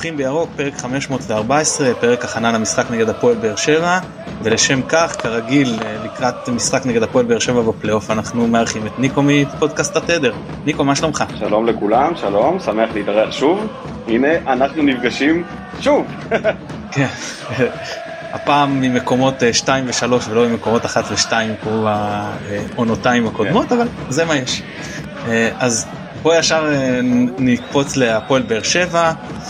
פותחים בירוק, פרק 514, פרק הכנה למשחק נגד הפועל באר שבע, ולשם כך, כרגיל, לקראת משחק נגד הפועל באר שבע בפלייאוף, אנחנו מארחים את ניקו מפודקאסט התדר. ניקו, מה שלומך? שלום לכולם, שלום, שמח להתארח שוב. הנה, אנחנו נפגשים שוב. כן, הפעם ממקומות 2 ו3 ולא ממקומות 1 ו2 כמו העונותיים הקודמות, אבל זה מה יש. אז בוא ישר נקפוץ להפועל באר שבע.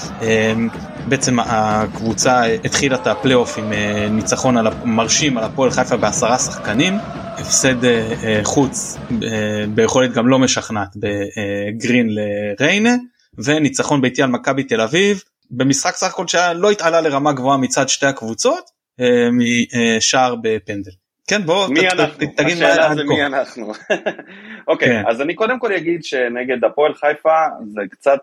בעצם הקבוצה התחילה את הפלייאוף עם ניצחון מרשים על הפועל חיפה ב10 שחקנים, הפסד חוץ ביכולת גם לא משכנעת בגרין לריינה, וניצחון ביתי על מכבי תל אביב במשחק סך הכל שלא התעלה לרמה גבוהה מצד שתי הקבוצות, משער בפנדל. כן, בוא תגיד השאלה זה מי אנחנו. אוקיי, אז אני קודם כל אגיד שנגד הפועל חיפה זה קצת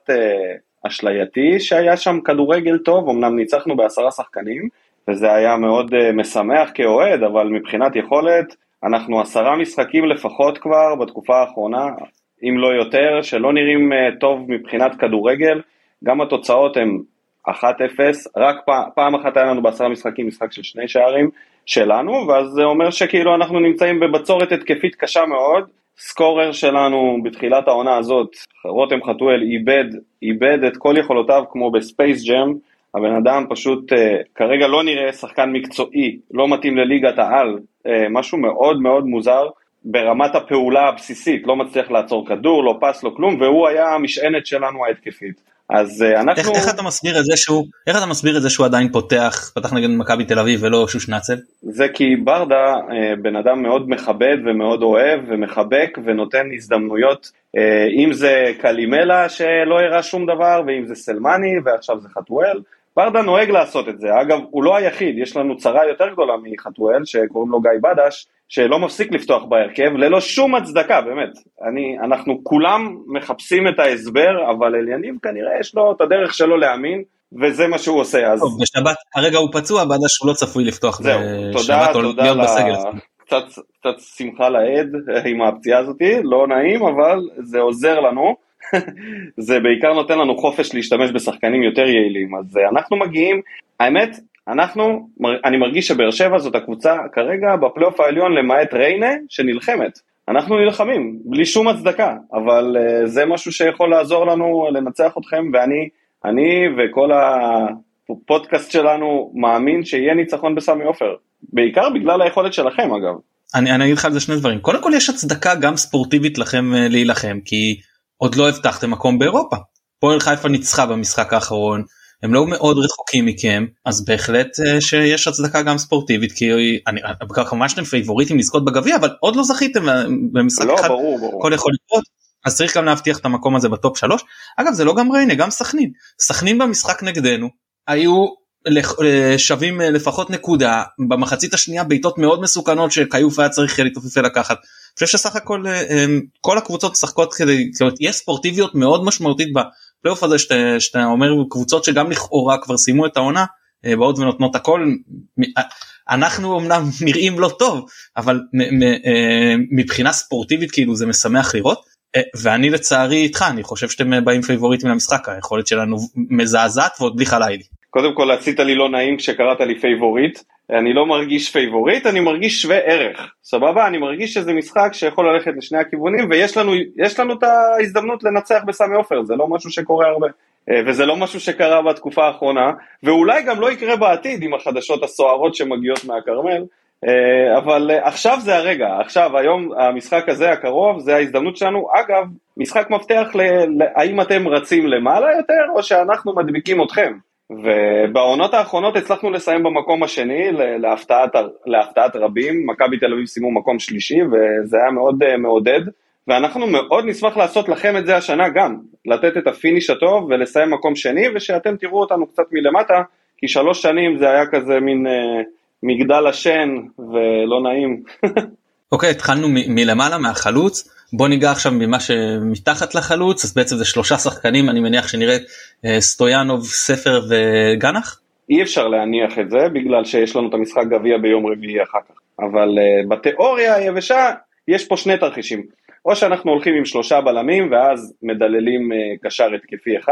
אשלייתי שהיה שם כדורגל טוב, אמנם ניצחנו ב10 שחקנים, וזה היה מאוד משמח כאוהד, אבל מבחינת יכולת, אנחנו 10 משחקים לפחות כבר בתקופה האחרונה, אם לא יותר, שלא נראים טוב מבחינת כדורגל, גם התוצאות הן 1-0, רק פעם אחת היה לנו ב10 משחקים, משחק של 2 שערים שלנו, ואז זה אומר שכאילו אנחנו נמצאים בבצורת התקפית קשה מאוד, סקורר שלנו בתחילת העונה הזאת, רותם חתואל איבד את כל יכולותיו כמו בספייס ג'ם, הבן אדם פשוט כרגע לא נראה שחקן מקצועי, לא מתאים לליגת העל, משהו מאוד מאוד מוזר, ברמת הפעולה הבסיסית, לא מצליח לעצור כדור, לא פס, לא כלום, והוא היה המשענת שלנו ההתקפית. אז אנחנו... איך אתה מסביר את זה שהוא עדיין פתח נגד מכבי תל אביב ולא שושנצל? זה כי ברדה בן אדם מאוד מכבד ומאוד אוהב ומחבק ונותן הזדמנויות, אם זה קלימלה שלא הראה שום דבר, ואם זה סלמני ועכשיו זה חתואל, ברדה נוהג לעשות את זה. אגב, הוא לא היחיד, יש לנו צרה יותר גדולה מחתואל שקוראים לו גיא בדש, שלא מפסיק לפתוח בהרכב, ללא שום הצדקה, באמת. אנחנו כולם מחפשים את ההסבר, אבל אליניב כנראה יש לו את הדרך שלו להאמין, וזה מה שהוא עושה. טוב, בשבת, הרגע הוא פצוע, בדש הוא לא צפוי לפתוח בשבת, תודה בסגל. קצת שמחה לעד עם הפציעה הזאת, לא נעים, אבל זה עוזר לנו. זה בעיקר נותן לנו חופש להשתמש בשחקנים יותר יעילים, אז אנחנו מגיעים, האמת, אני מרגיש שבאר שבע זאת הקבוצה כרגע בפלייאוף העליון למעט ריינה שנלחמת, אנחנו נלחמים בלי שום הצדקה, אבל זה משהו שיכול לעזור לנו לנצח אתכם, ואני וכל הפודקאסט שלנו מאמין שיהיה ניצחון בסמי עופר, בעיקר בגלל היכולת שלכם אגב. אני אגיד לך על זה שני דברים, קודם כל יש הצדקה גם ספורטיבית לכם להילחם, כי עוד לא הבטחתם מקום באירופה, פועל חיפה ניצחה במשחק האחרון, הם לא מאוד רחוקים מכם, אז בהחלט שיש הצדקה גם ספורטיבית, כי כמובן שאתם פייבוריטים לזכות בגביע, אבל עוד לא זכיתם במשחק אחד, הכל יכול לקרות, אז צריך גם להבטיח את המקום הזה בטופ 3, אגב זה לא גם ריינה, גם סכנין במשחק נגדנו, היו שווים לפחות נקודה, במחצית השנייה בעיטות מאוד מסוכנות, שקיוף היה צריך להתעופף לקחת, אני חושב שסך הכל כל הקבוצות משחקות כדי, יש ספורטיביות מאוד משמעותית בפלייאוף הזה, שאתה אומר קבוצות שגם לכאורה כבר סיימו את העונה, באות ונותנות הכל, אנחנו אמנם נראים לא טוב, אבל מבחינה ספורטיבית כאילו זה משמח לראות, ואני לצערי איתך, אני חושב שאתם באים פייבוריטים למשחק, היכולת שלנו מזעזעת ועוד בלי חלילי. קודם כל עשית לי לא נעים כשקראת לי פייבוריט, אני לא מרגיש פייבוריט, אני מרגיש שווה ערך, סבבה? אני מרגיש שזה משחק שיכול ללכת לשני הכיוונים, ויש לנו את ההזדמנות לנצח בסמי עופר, זה לא משהו שקורה הרבה, וזה לא משהו שקרה בתקופה האחרונה, ואולי גם לא יקרה בעתיד עם החדשות הסוערות שמגיעות מהקרמל, אבל עכשיו זה הרגע, עכשיו היום המשחק הזה הקרוב, זה ההזדמנות שלנו, אגב, משחק מבטיח האם אתם רצים למעלה יותר, או שאנחנו מדביקים אתכם, ובעונות האחרונות הצלחנו לסיים במקום השני, להפתעת רבים, מכבי תל אביב סיימו מקום שלישי, וזה היה מאוד מעודד, ואנחנו מאוד נשמח לעשות לכם את זה השנה גם, לתת את הפיניש הטוב ולסיים מקום שני, ושאתם תראו אותנו קצת מלמטה, כי 3 שנים זה היה כזה מין מגדל השן ולא נעים. אוקיי, התחלנו מלמעלה מהחלוץ, בוא ניגע עכשיו ממה שמתחת לחלוץ, אז בעצם זה 3 שחקנים, אני מניח שנראה סטויאנוב, ספר וגנח? אי אפשר להניח את זה, בגלל שיש לנו את המשחק גביע ביום רביעי אחר כך, אבל בתיאוריה היבשה יש פה 2 תרחישים, או שאנחנו הולכים עם 3 בלמים, ואז מדללים קשר התקפי אחד,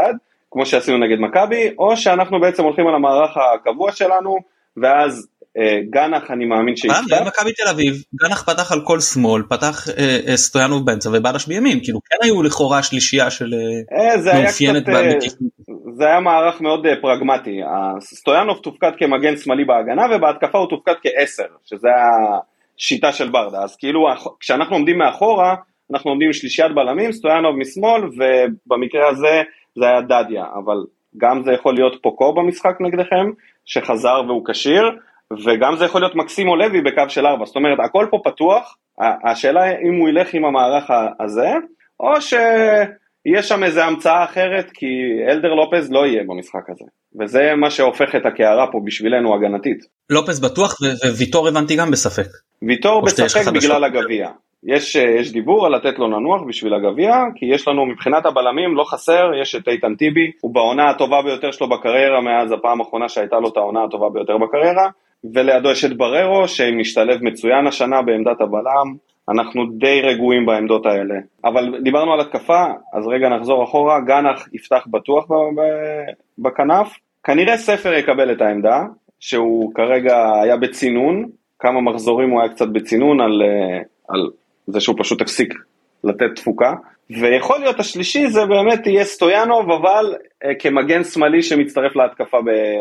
כמו שעשינו נגד מכבי, או שאנחנו בעצם הולכים על המערך הקבוע שלנו, ואז גנח אני מאמין שיפתח. מכבי תל אביב, גנח פתח על כל שמאל, פתח סטויאנוב באמצע ובדש בימין, כאילו כן היו לכאורה שלישייה של מאופיינת זה היה מערך מאוד פרגמטי, סטויאנוב תופקד כמגן שמאלי בהגנה, ובהתקפה הוא תופקד כ10, שזה השיטה של ברדה, אז כאילו כשאנחנו עומדים מאחורה, אנחנו עומדים שלישיית בלמים, סטויאנוב משמאל, ובמקרה הזה זה היה דדיה, אבל גם זה יכול להיות פוקו במשחק נגדכם, שחזר והוא קשיר, וגם זה יכול להיות מקסימו לוי בקו של 4, זאת אומרת, הכל פה פתוח, השאלה אם הוא ילך עם המערך הזה, או שיהיה שם איזו המצאה אחרת, כי אלדר לופז לא יהיה במשחק הזה, וזה מה שהופך את הקערה פה בשבילנו הגנתית. לופז בטוח, וויטור הבנתי גם בספק. ויטור בספק בגלל הגביע. יש דיבור על לתת לו לנוח בשביל הגביע, כי יש לנו מבחינת הבלמים לא חסר, יש את איתן טיבי, הוא בעונה הטובה ביותר שלו בקריירה, מאז הפעם האחרונה שהייתה לו את העונה הטובה ביותר בקריירה, ולידו יש את בררו, שמשתלב מצוין השנה בעמדת הבלם, אנחנו די רגועים בעמדות האלה. אבל דיברנו על התקפה, אז רגע נחזור אחורה, גנח יפתח בטוח בכנף, כנראה ספר יקבל את העמדה, שהוא כרגע היה בצינון, כמה מחזורים הוא היה קצת בצינון על זה שהוא פשוט הפסיק לתת תפוקה, ויכול להיות השלישי זה באמת יהיה סטויאנוב, אבל כמגן שמאלי שמצטרף להתקפה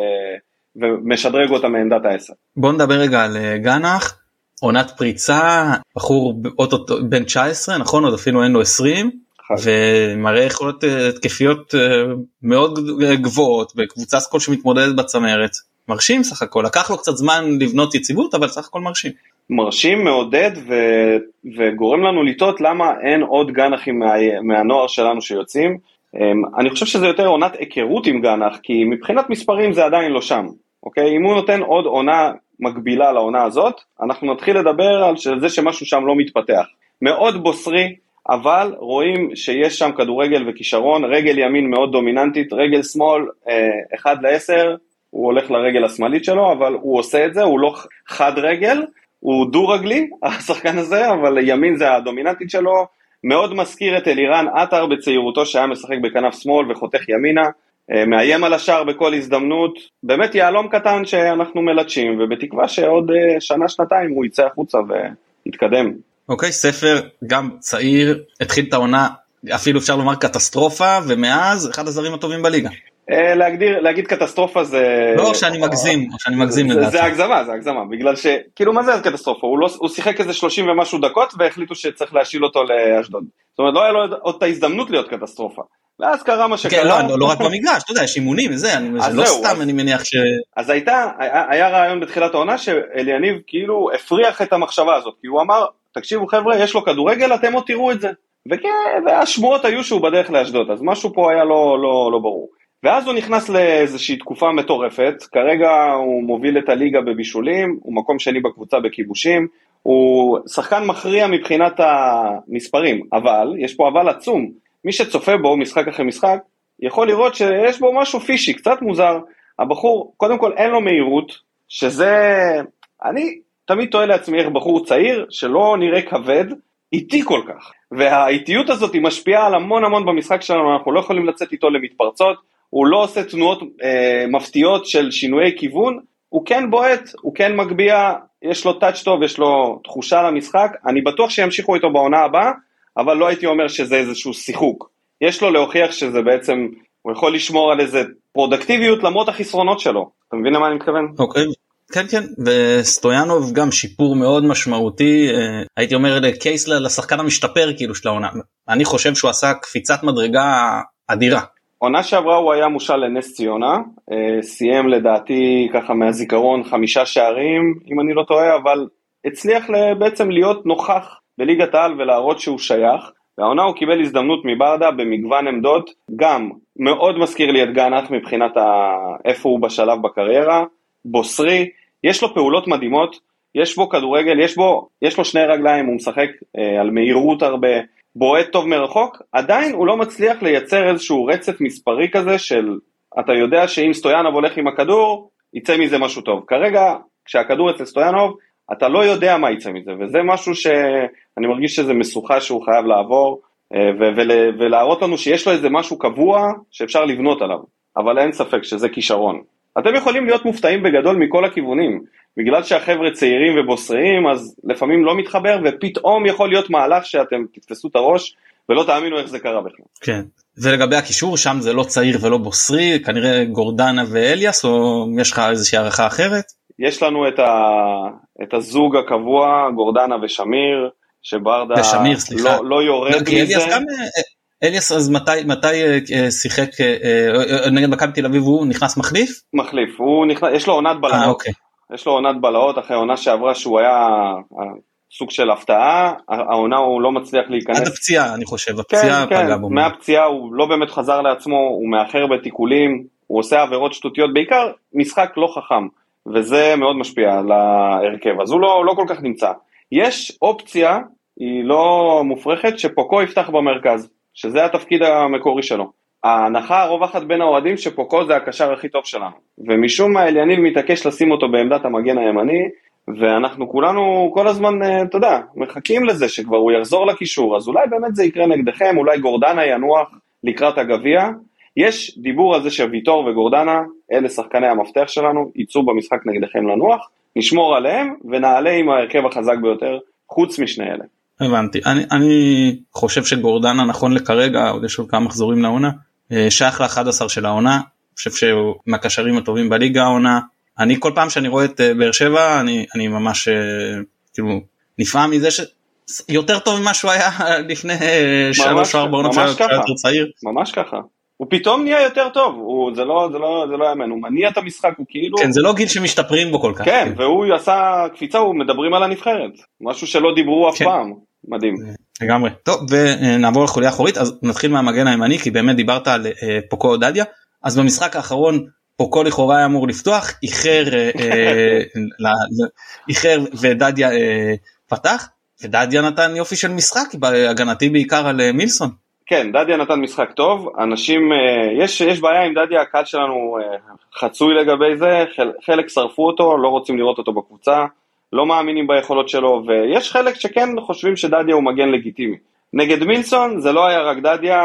ומשדרג אותה מעמדת ה10. בוא נדבר רגע על גנח, עונת פריצה, בחור בן 19, נכון? עוד אפילו אין לו 20, ומראה יכולות התקפיות מאוד גבוהות, בקבוצה סקול שמתמודדת בצמרת, מרשים סך הכל, לקח לו קצת זמן לבנות יציבות, אבל סך הכל מרשים. מרשים, מעודד, וגורם לנו לטעות למה אין עוד גנחים מהנוער שלנו שיוצאים. אני חושב שזה יותר עונת היכרות עם גנח, כי מבחינת מספרים זה עדיין לא שם. אוקיי? אם הוא נותן עוד עונה מקבילה לעונה הזאת, אנחנו נתחיל לדבר על זה שמשהו שם לא מתפתח. מאוד בוסרי, אבל רואים שיש שם כדורגל וכישרון, רגל ימין מאוד דומיננטית, רגל שמאל 1-10, הוא הולך לרגל השמאלית שלו, אבל הוא עושה את זה, הוא לא חד רגל, הוא דו רגלי, השחקן הזה, אבל ימין זה הדומיננטית שלו, מאוד מזכיר את אלירן עטר בצעירותו שהיה משחק בכנף שמאל וחותך ימינה, מאיים על השער בכל הזדמנות, באמת יעלום קטן שאנחנו מלטשים, ובתקווה שעוד שנה-שנתיים הוא יצא החוצה ויתקדם. אוקיי, ספר גם צעיר, התחיל את העונה, אפילו אפשר לומר קטסטרופה, ומאז אחד הזרים הטובים בליגה. להגיד קטסטרופה זה... לא, שאני מגזים לדעתי. זה הגזמה, בגלל שכאילו מה זה קטסטרופה? הוא שיחק איזה 30 ומשהו דקות, והחליטו שצריך להשיל אותו לאשדוד. זאת אומרת, לא היה לו עוד את ההזדמנות להיות קטסטרופה. ואז קרה מה שקרה. לא רק במגרש, אתה יודע, יש אימונים וזה, לא סתם אני מניח ש... אז היה רעיון בתחילת העונה, שאליניב כאילו הפריח את המחשבה הזאת, כי הוא אמר, תקשיבו חבר'ה, יש לו כדורגל, אתם עוד תראו את זה. והשמועות היו שהוא בדרך לאשדוד, אז משהו פה היה לא ברור. ואז הוא נכנס לאיזושהי תקופה מטורפת, כרגע הוא מוביל את הליגה בבישולים, הוא מקום שני בקבוצה בכיבושים, הוא שחקן מכריע מבחינת המספרים, אבל, יש פה אבל עצום, מי שצופה בו משחק אחרי משחק, יכול לראות שיש בו משהו פישי, קצת מוזר, הבחור, קודם כל אין לו מהירות, שזה, אני תמיד טועה לעצמי איך בחור צעיר, שלא נראה כבד, איטי כל כך, והאיטיות הזאת היא משפיעה על המון במשחק שלנו, אנחנו לא יכולים לצאת איתו למתפרצות, הוא לא עושה תנועות מפתיעות של שינויי כיוון, הוא כן בועט, הוא כן מגביע, יש לו טאץ' טוב, יש לו תחושה למשחק, אני בטוח שימשיכו איתו בעונה הבאה, אבל לא הייתי אומר שזה איזשהו שיחוק. יש לו להוכיח שזה בעצם, הוא יכול לשמור על איזה פרודקטיביות למרות החסרונות שלו. אתה מבין למה אני מתכוון? אוקיי. כן, וסטויאנוב גם שיפור מאוד משמעותי, הייתי אומר קייס לשחקן המשתפר כאילו של העונה, אני חושב שהוא עשה קפיצת מדרגה אדירה. עונה שעברה הוא היה מושל לנס ציונה, סיים לדעתי ככה מהזיכרון 5 שערים, אם אני לא טועה, אבל הצליח בעצם להיות נוכח בליגת העל ולהראות שהוא שייך, והעונה הוא קיבל הזדמנות מברדה במגוון עמדות, גם מאוד מזכיר לי את גנח מבחינת איפה הוא בשלב בקריירה, בוסרי, יש לו פעולות מדהימות, יש בו כדורגל, יש לו 2 רגליים, הוא משחק על מהירות הרבה, בועט טוב מרחוק, עדיין הוא לא מצליח לייצר איזשהו רצף מספרי כזה של, אתה יודע שאם סטויאנוב הולך עם הכדור, יצא מזה משהו טוב. כרגע, כשהכדור אצל סטויאנוב, אתה לא יודע מה יצא מזה, וזה משהו שאני מרגיש שזה משוכה שהוא חייב לעבור, ולהראות לנו שיש לו איזה משהו קבוע שאפשר לבנות עליו, אבל אין ספק שזה כישרון. אתם יכולים להיות מופתעים בגדול מכל הכיוונים, בגלל שהחבר'ה צעירים ובוסריים, אז לפעמים לא מתחבר, ופתאום יכול להיות מהלך שאתם תתפסו את הראש, ולא תאמינו איך זה קרה בכלל. כן, ולגבי הקישור, שם זה לא צעיר ולא בוסרי, כנראה גורדנה ואליאס, או יש לך איזושהי הערכה אחרת? יש לנו את הזוג הקבוע, גורדנה ושמיר, שברדה לא יורד מזה. אליאס, אז מתי שיחק נגד מכבי תל אביב, הוא נכנס מחליף? מחליף, יש לו עונת בלעות. אוקיי. יש לו עונת בלעות אחרי עונה שעברה שהוא היה סוג של הפתעה, העונה הוא לא מצליח להיכנס. עד הפציעה אני חושב, הפציעה פגעה בו. מהפציעה הוא לא באמת חזר לעצמו, הוא מאחר בתיקולים, הוא עושה עבירות שטותיות, בעיקר משחק לא חכם, וזה מאוד משפיע על ההרכב, אז הוא לא כל כך נמצא. יש אופציה, היא לא מופרכת, שפוקו יפתח במרכז, שזה התפקיד המקורי שלו. ההנחה הרווחת בין האוהדים שפוקו זה הקשר הכי טוב שלנו, ומשום מה אליניב מתעקש לשים אותו בעמדת המגן הימני, ואנחנו כולנו כל הזמן, אתה יודע, מחכים לזה שכבר הוא יחזור לקישור, אז אולי באמת זה יקרה נגדכם, אולי גורדנה ינוח לקראת הגביע. יש דיבור על זה שוויטור וגורדנה, אלה שחקני המפתח שלנו, ייצאו במשחק נגדכם לנוח, נשמור עליהם ונעלה עם ההרכב החזק ביותר, חוץ משני אלה. הבנתי, אני חושב שגורדנה נכון לכרגע, עוד יש עוד כמה מחזורים לעונה, שייך ל-11 של העונה, אני חושב שהוא מהקשרים הטובים בליגה העונה, אני כל פעם שאני רואה את באר שבע, אני ממש כאילו נפעם מזה שיותר טוב ממה שהוא היה לפני 3 או 4 עונות שהיה יותר צעיר. ממש ככה. הוא פתאום נהיה יותר טוב, זה לא יאמן, הוא מניע את המשחק, הוא כאילו... כן, זה לא גיל שמשתפרים בו כל כך. כן, והוא עשה קפיצה, הוא מדברים על הנבחרת, משהו שלא דיברו אף פעם, מדהים. לגמרי. טוב, ונעבור לחוליה האחורית, אז נתחיל מהמגן הימני, כי באמת דיברת על פוקו דדיה, אז במשחק האחרון, פוקו לכאורה היה אמור לפתוח, איחר ודדיה פתח, ודדיה נתן יופי של משחק, בהגנתי בעיקר על מילסון. כן, דדיה נתן משחק טוב, אנשים, יש בעיה עם דדיה, הקהל שלנו חצוי לגבי זה, חלק שרפו אותו, לא רוצים לראות אותו בקבוצה, לא מאמינים ביכולות שלו, ויש חלק שכן חושבים שדדיה הוא מגן לגיטימי. נגד מילסון זה לא היה רק דדיה,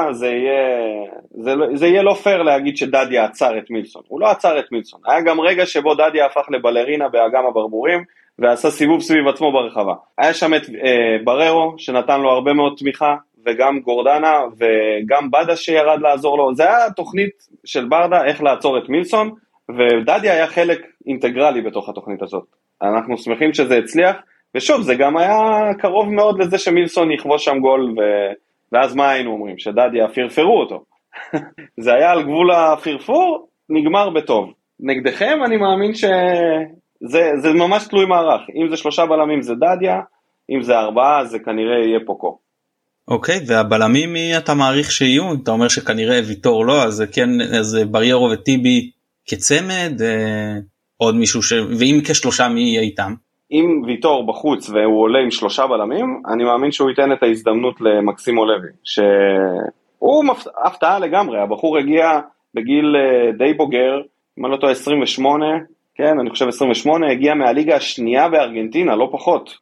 זה יהיה לא פייר להגיד שדדיה עצר את מילסון, הוא לא עצר את מילסון, היה גם רגע שבו דדיה הפך לבלרינה באגם הברבורים, ועשה סיבוב סביב עצמו ברחבה. היה שם את בררו שנתן לו הרבה מאוד תמיכה, וגם גורדנה וגם בדה שירד לעזור לו, זה היה תוכנית של ברדה איך לעצור את מילסון, ודדיה היה חלק אינטגרלי בתוך התוכנית הזאת. אנחנו שמחים שזה הצליח, ושוב זה גם היה קרוב מאוד לזה שמילסון יכבוש שם גול, ואז מה היינו אומרים? שדדיה פרפרו אותו. זה היה על גבול הפרפור, נגמר בטוב. נגדכם אני מאמין שזה ממש תלוי מערך, אם זה 3 בלמים זה דדיה, אם זה 4 זה כנראה יהיה פוקו. אוקיי, והבלמים מי אתה מעריך שיהיו? אתה אומר שכנראה ויטור לא, אז כן, אז בריירו וטיבי כצמד, עוד מישהו ואם כ3 מי יהיה איתם? אם ויטור בחוץ והוא עולה עם 3 בלמים, אני מאמין שהוא ייתן את ההזדמנות למקסימו לוי, שהוא הפתעה לגמרי, הבחור הגיע בגיל די בוגר, אם אני לא טועה 28, כן, אני חושב 28, הגיע מהליגה השנייה בארגנטינה, לא פחות,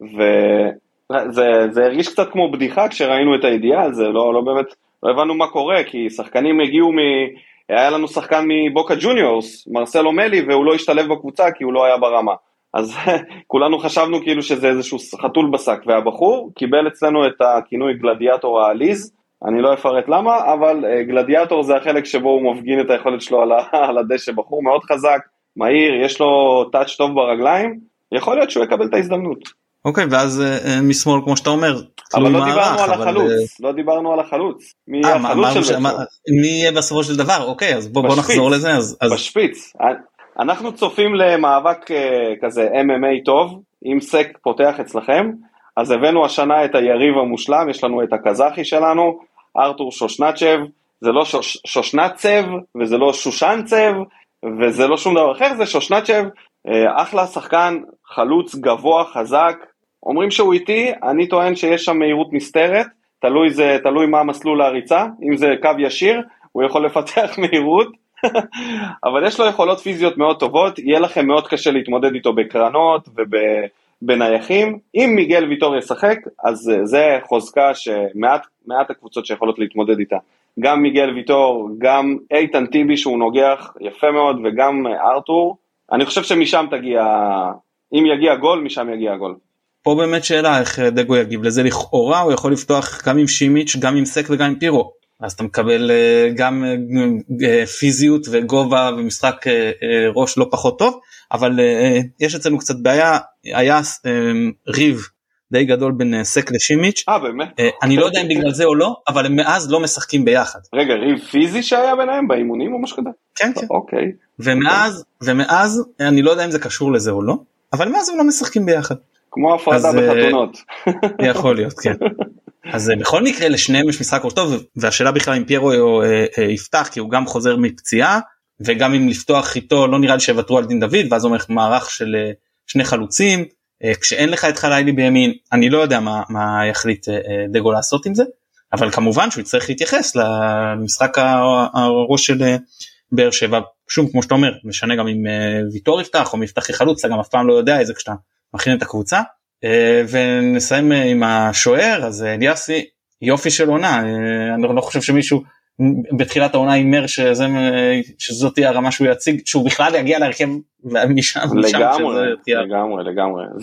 זה הרגיש קצת כמו בדיחה כשראינו את הידיעה, זה לא באמת, לא הבנו מה קורה, כי שחקנים הגיעו היה לנו שחקן מבוקה ג'וניורס, מרסלו מלי, והוא לא השתלב בקבוצה כי הוא לא היה ברמה. אז כולנו חשבנו כאילו שזה איזשהו חתול בשק, והבחור קיבל אצלנו את הכינוי גלדיאטור העליז, אני לא אפרט למה, אבל גלדיאטור זה החלק שבו הוא מפגין את היכולת שלו על הדשא, בחור מאוד חזק, מהיר, יש לו טאץ' טוב ברגליים, יכול להיות שהוא יקבל את ההזדמנות. אוקיי, ואז משמאל כמו שאתה אומר, אבל לא דיברנו על החלוץ, לא דיברנו על החלוץ, מי יהיה החלוץ של זה? מי יהיה בסופו של דבר? אוקיי, אז בוא נחזור לזה. בשפיץ, אנחנו צופים למאבק כזה MMA טוב, אם סק פותח אצלכם, אז הבאנו השנה את היריב המושלם, יש לנו את הקזחי שלנו, ארתור שושנצ'ב, זה לא שושנצב, וזה לא שושנצב, וזה לא שום דבר אחר, זה שושנצ'ב, אחלה שחקן, חלוץ גבוה, חזק, אומרים שהוא איתי, אני טוען שיש שם מהירות מסתרת, תלוי מה מסלול להריצה, אם זה קו ישיר, הוא יכול לפתח מהירות, אבל יש לו יכולות פיזיות מאוד טובות, יהיה לכם מאוד קשה להתמודד איתו בקרנות בנייחים, אם מיגל ויטור ישחק, אז זה חוזקה שמעט הקבוצות שיכולות להתמודד איתה. גם מיגל ויטור, גם איתן טיבי שהוא נוגח יפה מאוד, וגם ארתור, אני חושב שמשם תגיע, אם יגיע גול, משם יגיע גול. פה באמת שאלה איך דגו יגיב לזה, לכאורה הוא יכול לפתוח גם עם שימיץ', גם עם סק וגם עם פירו, אז אתה מקבל גם פיזיות וגובה ומשחק ראש לא פחות טוב, אבל יש אצלנו קצת בעיה, היה ריב די גדול בין סק לשימיץ'. באמת? אני לא יודע אם בגלל זה או לא, אבל הם מאז לא משחקים ביחד. רגע, ריב פיזי שהיה ביניהם באימונים או משהו כזה? כן, כן. אוקיי. ומאז, אני לא יודע אם זה קשור לזה או לא, אבל מאז הם לא משחקים ביחד. כמו הפרדה בחתונות. יכול להיות, כן. אז בכל מקרה לשניהם יש משחק ראש טוב, והשאלה בכלל אם פיירו יפתח, כי הוא גם חוזר מפציעה, וגם אם לפתוח איתו לא נראה לי שוותרו על דין דוד, ואז אומר מערך של שני חלוצים, כשאין לך את חלילי בימין, אני לא יודע מה יחליט דגו לעשות עם זה, אבל כמובן שהוא יצטרך להתייחס למשחק הראש של באר שבע, שוב כמו שאתה אומר, משנה גם אם ויטור יפתח או מפתח כחלוץ, אתה גם אף פעם לא יודע איזה כשאתה מכין את הקבוצה, ונסיים עם השוער, אז אליאסי יופי של עונה, אני לא חושב שמישהו בתחילת העונה יימר שזאת תהיה הרמה שהוא יציג, שהוא בכלל יגיע להרכב משם. לגמרי.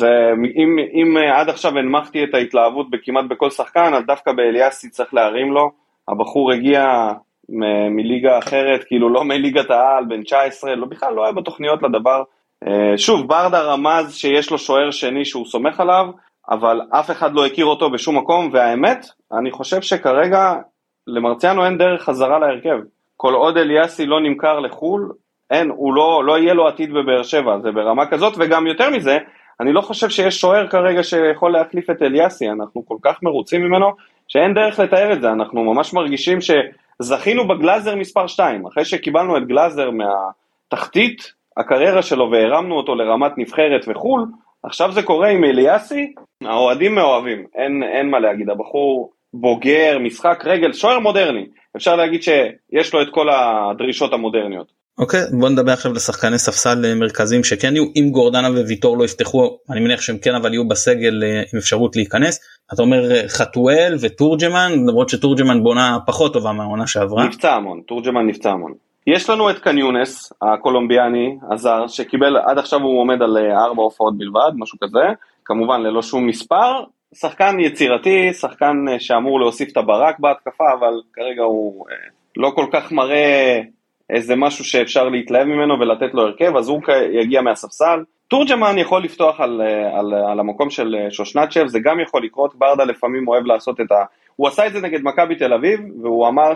אם עד עכשיו הנמכתי את ההתלהבות כמעט בכל שחקן, אז דווקא באליאסי צריך להרים לו, הבחור הגיע מליגה אחרת, כאילו לא מליגת העל, בן 19, בכלל לא היה בתוכניות לדבר, שוב, ברדה רמז שיש לו שוער שני שהוא סומך עליו, אבל אף אחד לא הכיר אותו בשום מקום, והאמת, אני חושב שכרגע למרציאנו אין דרך חזרה להרכב. כל עוד אליאסי לא נמכר לחול, הוא לא יהיה לו עתיד בבאר שבע, זה ברמה כזאת, וגם יותר מזה, אני לא חושב שיש שוער כרגע שיכול להחליף את אליאסי, אנחנו כל כך מרוצים ממנו, שאין דרך לתאר את זה, אנחנו ממש מרגישים שזכינו בגלאזר מספר 2, אחרי שקיבלנו את גלאזר מהתחתית, הקריירה שלו והרמנו אותו לרמת נבחרת וחול, עכשיו זה קורה עם אליאסי, האוהדים מאוהבים, אין מה להגיד, הבחור בוגר, משחק רגל, שוער מודרני, אפשר להגיד שיש לו את כל הדרישות המודרניות. אוקיי, בוא נדבר עכשיו לשחקני ספסל מרכזיים שכן יהיו, אם גורדנה וויטור לא יפתחו, אני מניח שהם כן אבל יהיו בסגל עם אפשרות להיכנס, אתה אומר חתואל וטורג'מן, למרות שטורג'מן בונה פחות טובה מהעונה שעברה. טורג'מן נפצע המון. יש לנו את קניונס, הקולומביאני, הזר, שקיבל, עד עכשיו הוא עומד על 4 הופעות בלבד, משהו כזה, כמובן ללא שום מספר, שחקן יצירתי, שחקן שאמור להוסיף את הברק בהתקפה, אבל כרגע הוא לא כל כך מראה איזה משהו שאפשר להתלהב ממנו ולתת לו הרכב, אז הוא יגיע מהספסל. טורג'מן יכול לפתוח על המקום של שושנצ'ב, זה גם יכול לקרות, ברדה לפעמים אוהב לעשות הוא עשה את זה נגד מכבי תל אביב, והוא אמר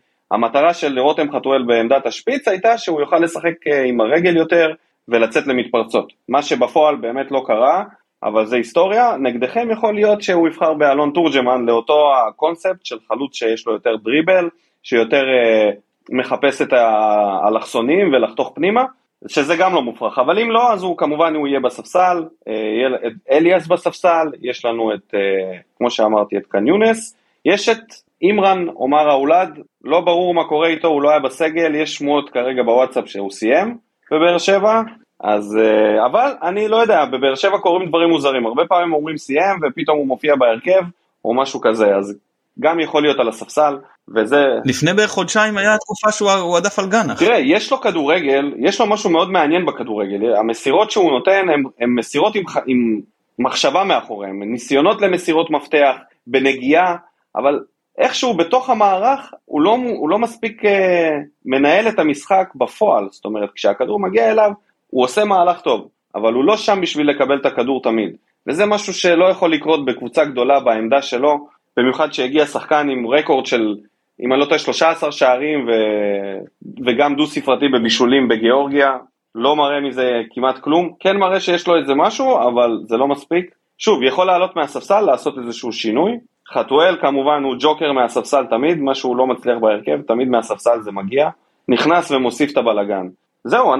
המטרה של רותם חתואל בעמדת השפיץ הייתה שהוא יוכל לשחק עם הרגל יותר ולצאת למתפרצות. מה שבפועל באמת לא קרה, אבל זה היסטוריה. נגדכם יכול להיות שהוא יבחר באלון טורג'מן לאותו הקונספט של חלוץ שיש לו יותר דריבל, שיותר מחפש את האלכסונים ולחתוך פנימה, שזה גם לא מופרך. אבל אם לא, אז הוא כמובן הוא יהיה בספסל, אליאס בספסל, יש לנו את, כמו שאמרתי, את קניונס, יש את אימרן עומר האולד, לא ברור מה קורה איתו, הוא לא היה בסגל, יש שמועות כרגע בוואטסאפ שהוא סיים בבאר שבע, אז, אבל אני לא יודע, בבאר שבע קוראים דברים מוזרים, הרבה פעמים אומרים סיים ופתאום הוא מופיע בהרכב או משהו כזה, אז גם יכול להיות על הספסל, וזה... לפני בערך חודשיים היה תקופה שהוא עדף על גנח. תראה, יש לו כדורגל, יש לו משהו מאוד מעניין בכדורגל, המסירות שהוא נותן הם מסירות עם מחשבה מאחוריהם, ניסיונות למסירות מפתח, בנגיעה, אבל איכשהו בתוך המערך הוא לא מספיק מנהל את המשחק בפועל, זאת אומרת כשהכדור מגיע אליו הוא עושה מהלך טוב, אבל הוא לא שם בשביל לקבל את הכדור תמיד, וזה משהו שלא יכול לקרות בקבוצה גדולה בעמדה שלו, במיוחד שהגיע שחקן עם רקורד של, אם אני לא טועה, 13 שערים וגם דו ספרתי בבישולים בגיאורגיה, לא מראה מזה כמעט כלום, כן מראה שיש לו איזה משהו, אבל זה לא מספיק. שוב, יכול לעלות מהספסל, לעשות איזשהו שינוי, חתואל כמובן הוא ג'וקר מהספסל תמיד, מה שהוא לא מצליח בהרכב, תמיד מהספסל זה מגיע, נכנס ומוסיף את הבלגן. זהו,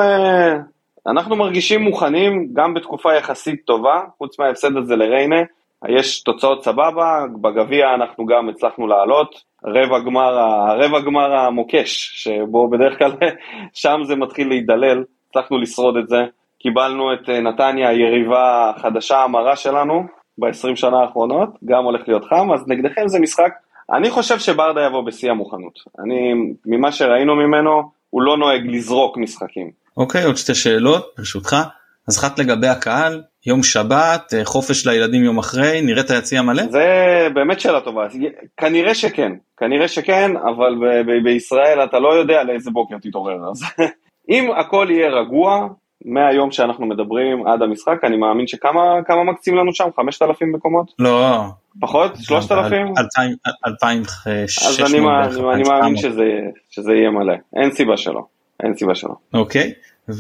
אנחנו מרגישים מוכנים, גם בתקופה יחסית טובה, חוץ מההפסד הזה לריינה, יש תוצאות סבבה, בגביע אנחנו גם הצלחנו לעלות, רבע גמר המוקש, שבו בדרך כלל שם זה מתחיל להידלל, הצלחנו לשרוד את זה, קיבלנו את נתניה, היריבה החדשה המרה שלנו, ב-20 שנה האחרונות, גם הולך להיות חם, אז נגדכם זה משחק, אני חושב שברדה יבוא בשיא המוכנות. ממה שראינו ממנו, הוא לא נוהג לזרוק משחקים. אוקיי, עוד שתי שאלות, ברשותך. אז אחת לגבי הקהל, יום שבת, חופש לילדים יום אחרי, נראה את היציע מלא? זה באמת שאלה טובה, כנראה שכן, אבל בישראל אתה לא יודע לאיזה בוקר תתעורר, אז אם הכל יהיה רגוע, מהיום שאנחנו מדברים עד המשחק, אני מאמין שכמה מקצים לנו שם? 5,000 מקומות? לא. פחות? 3,000? 2,600. אז אני מאמין שזה יהיה מלא, אין סיבה שלא. אוקיי,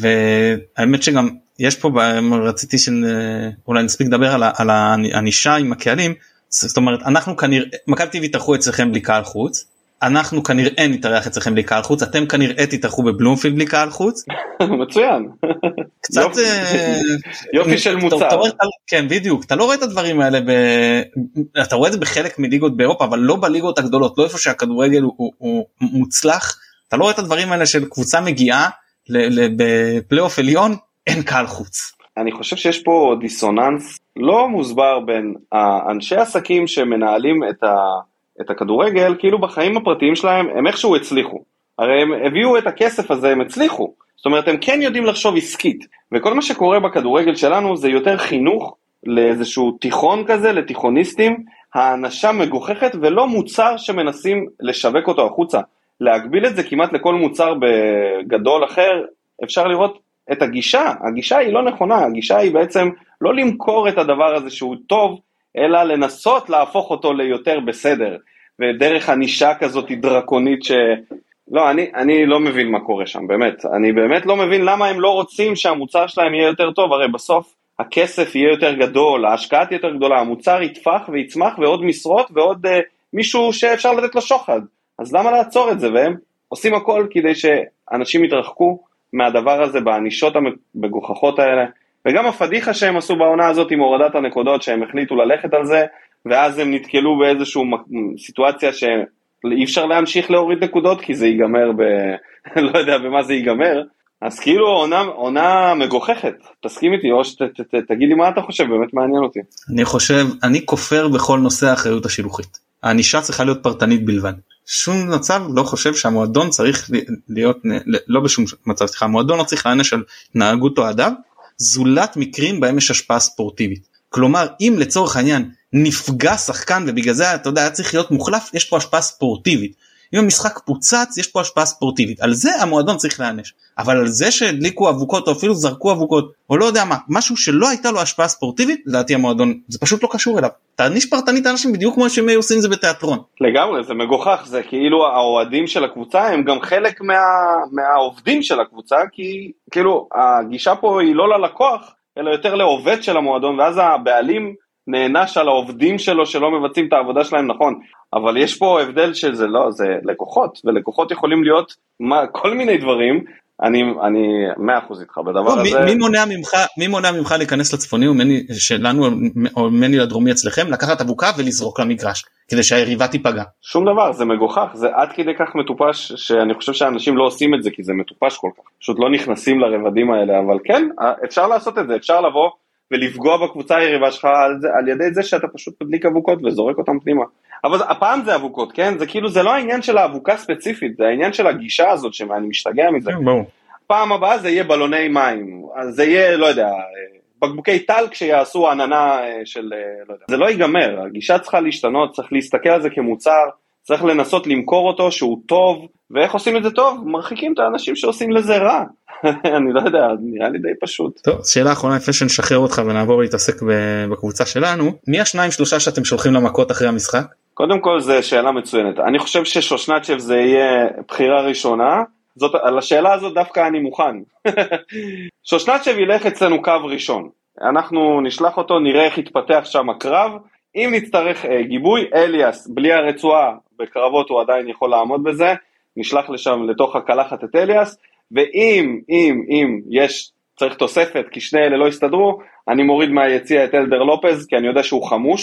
והאמת שגם יש פה, רציתי שאולי נספיק לדבר על הענישה עם הקהלים, זאת אומרת, אנחנו כנראה, מכבי טבעי יתארחו אצלכם בלי קהל חוץ, אנחנו כנראה נתארח אצלכם בלי קהל חוץ, אתם כנראה תתארחו בבלומפילד בלי קהל חוץ. מצוין. קצת יופי של מוצר. כן, בדיוק, אתה לא רואה את הדברים האלה, אתה רואה את זה בחלק מליגות באירופה, אבל לא בליגות הגדולות, לא איפה שהכדורגל הוא מוצלח, אתה לא רואה את הדברים האלה של קבוצה מגיעה בפלייאוף עליון, אין קהל חוץ. אני חושב שיש פה דיסוננס לא מוסבר בין אנשי עסקים שמנהלים את הכדורגל, כאילו בחיים הפרטיים שלהם הם איכשהו הצליחו. הרי הם הביאו את הכסף הזה, הם הצליחו. זאת אומרת, הם כן יודעים לחשוב עסקית. וכל מה שקורה בכדורגל שלנו זה יותר חינוך לאיזשהו תיכון כזה, לתיכוניסטים, האנשה מגוחכת ולא מוצר שמנסים לשווק אותו החוצה. להגביל את זה כמעט לכל מוצר בגדול אחר, אפשר לראות את הגישה היא לא נכונה, הגישה היא בעצם לא למכור את הדבר הזה שהוא טוב, אלא לנסות להפוך אותו ליותר בסדר, ודרך ענישה כזאת דרקונית לא, אני לא מבין מה קורה שם, באמת, אני באמת לא מבין למה הם לא רוצים שהמוצר שלהם יהיה יותר טוב, הרי בסוף הכסף יהיה יותר גדול, ההשקעה תהיה יותר גדולה, המוצר יתפח ויצמח ועוד משרות ועוד מישהו שאפשר לתת לו שוחד, אז למה לעצור את זה? והם עושים הכל כדי שאנשים יתרחקו מהדבר הזה בענישות המגוחכות האלה, וגם הפדיחה שהם עשו בעונה הזאת עם הורדת הנקודות, שהם החליטו ללכת על זה, ואז הם נתקלו באיזושהי סיטואציה שאי אפשר להמשיך להוריד נקודות, כי זה ייגמר לא יודע במה זה ייגמר, אז כאילו עונה מגוחכת, תסכים איתי, או תגיד לי מה אתה חושב, באמת מעניין אותי. אני כופר בכל נושא האחריות השילוחית, הענישה צריכה להיות פרטנית בלבד, שום מצב לא חושב שהמועדון צריך להיות, לא בשום מצב, המועדון לא צריך להענש על התנהגות אוהדיו, זולת מקרים בהם יש השפעה ספורטיבית. כלומר, אם לצורך העניין נפגע שחקן ובגלל זה אתה יודע, צריך להיות מוחלף, יש פה השפעה ספורטיבית. אם המשחק פוצץ, יש פה השפעה ספורטיבית. על זה המועדון צריך להענש. אבל על זה שהדליקו אבוקות או אפילו זרקו אבוקות, או לא יודע מה, משהו שלא הייתה לו השפעה ספורטיבית, לדעתי המועדון, זה פשוט לא קשור אליו. תעניש פרטנית האנשים בדיוק כמו שהם עושים את זה בתיאטרון. לגמרי, זה מגוחך, זה כאילו האוהדים של הקבוצה הם גם חלק מהעובדים של הקבוצה, כי כאילו הגישה פה היא לא ללקוח, אלא יותר לעובד של המועדון, ואז הבעלים נענש על העובדים שלו שלא מבצעים את העבודה שלהם נכון, אבל יש פה הבדל שזה לא, זה לקוחות, ולקוחות יכולים להיות כל מיני דברים, אני 100% איתך בדבר הזה. מי מונע ממך להיכנס לצפוני שלנו או מני לדרומי אצלכם, לקחת אבוקה ולזרוק למגרש, כדי שהיריבה תיפגע? שום דבר, זה מגוחך, זה עד כדי כך מטופש, שאני חושב שאנשים לא עושים את זה, כי זה מטופש כל כך, פשוט לא נכנסים לרבדים האלה, אבל כן, אפשר לעשות את זה, אפשר לבוא ולפגוע בקבוצה היריבה שלך על ידי זה שאתה פשוט מדליק אבוקות וזורק אותם פנימה. אבל הפעם זה אבוקות, כן? זה כאילו, זה לא העניין של האבוקה ספציפית, זה העניין של הגישה הזאת, שאני משתגע מזה. פעם הבאה זה יהיה בלוני מים, זה יהיה, לא יודע, בקבוקי טלק שיעשו עננה של, לא יודע. זה לא ייגמר, הגישה צריכה להשתנות, צריך להסתכל על זה כמוצר, צריך לנסות למכור אותו שהוא טוב, ואיך עושים את זה טוב? מרחיקים את האנשים שעושים לזה רע. אני לא יודע, נראה לי די פשוט. טוב, שאלה אחרונה לפני שנשחרר אותך ונעבור להתעסק בקבוצה שלנו, מי השניים שלושה שאתם שולחים למכות אחרי המשחק? קודם כל זה שאלה מצוינת, אני חושב ששושנצ'ב זה יהיה בחירה ראשונה, על השאלה הזאת דווקא אני מוכן. שושנצ'ב ילך אצלנו קו ראשון, אנחנו נשלח אותו, נראה איך יתפתח שם הקרב, אם נצטרך גיבוי, אליאס, בלי הרצועה, בקרבות הוא עדיין יכול לעמוד בזה, נשלח לשם לתוך הקלחת את אליאס, ואם יש, צריך תוספת, כי שני אלה לא יסתדרו, אני מוריד מהיציע את אלדר לופז, כי אני יודע שהוא חמוש,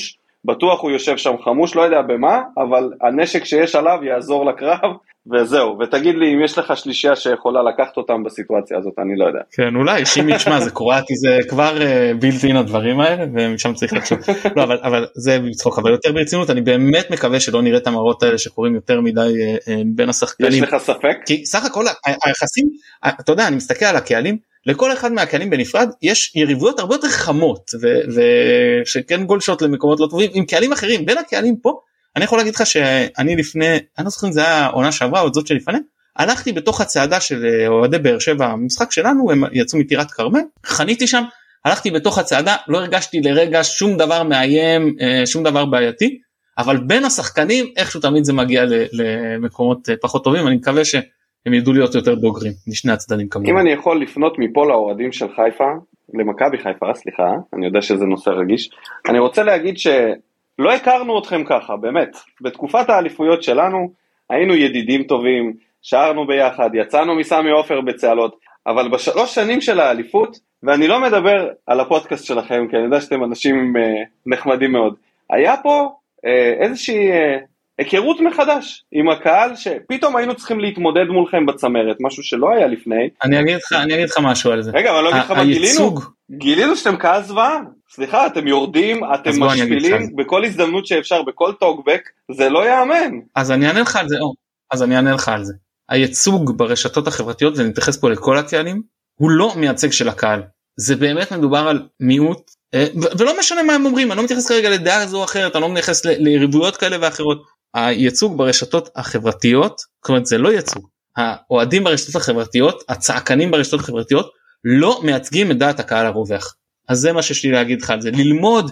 בטוח הוא יושב שם חמוש, לא יודע במה, אבל הנשק שיש עליו יעזור לקרב, וזהו, ותגיד לי אם יש לך שלישייה שיכולה לקחת אותם בסיטואציה הזאת, אני לא יודע. כן, אולי, שימי, תשמע, זה קרואטי, זה כבר בלתי הדברים האלה, ומשם צריך לחשוב. לא, אבל זה בצחוק, אבל יותר ברצינות, אני באמת מקווה שלא נראה את המראות האלה שקורים יותר מדי בין השחקנים. יש לך ספק? כי סך הכל היחסים, אתה יודע, אני מסתכל על הקהלים, לכל אחד מהקהלים בנפרד יש יריבויות הרבה יותר חמות, ושכן גולשות למקומות לא טובים, עם קהלים אחרים, בין הקהלים פה, אני יכול להגיד לך שאני לפני, אני לא זוכר אם זה היה עונה שעברה או זאת שלפני, הלכתי בתוך הצעדה של אוהדי באר שבע, המשחק שלנו, הם יצאו מטירת כרמל, חניתי שם, הלכתי בתוך הצעדה, לא הרגשתי לרגע שום דבר מאיים, שום דבר בעייתי, אבל בין השחקנים, איכשהו תמיד זה מגיע למקומות פחות טובים, אני מקווה שהם ידעו להיות יותר בוגרים, משני הצדדים כמובן. אם אני יכול לפנות מפה לאוהדים של חיפה, למכבי חיפה, סליחה, אני יודע שזה נושא רגיש, אני רוצה להגיד שלא הכרנו אתכם ככה, באמת, בתקופת האליפויות שלנו, היינו ידידים טובים, שערנו ביחד, יצאנו מסמי עופר בצהלות, אבל בשלוש שנים של האליפות, ואני לא מדבר על הפודקאסט שלכם, כי אני יודע שאתם אנשים נחמדים מאוד, היה פה איזושהי היכרות מחדש עם הקהל, שפתאום היינו צריכים להתמודד מולכם בצמרת, משהו שלא היה לפני. אני אגיד לך משהו על זה. רגע, אבל לא אגיד לך מה גילינו שאתם קהל זוועה, סליחה, אתם יורדים, אתם משפילים, בכל הזדמנות שאפשר, בכל טוקבק, זה לא יאמן. אז אני אענה לך על זה, הייצוג ברשתות החברתיות, ונתייחס פה לכל הקהלים, הוא לא מייצג של הקהל, זה באמת מדובר על מיעוט, ולא משנה מה הם אומרים, אני לא מתייחס כרגע לדעה זו או אחרת, אני לא מתייחס לריבויות כאלה ואחרות, הייצוג ברשתות החברתיות, זאת אומרת זה לא ייצוג, האוהדים ברשתות החברתיות, הצעקנים ברשתות החברתיות, לא מייצגים את דעת הקהל הרווח, אז זה מה שיש לי להגיד לך על זה, ללמוד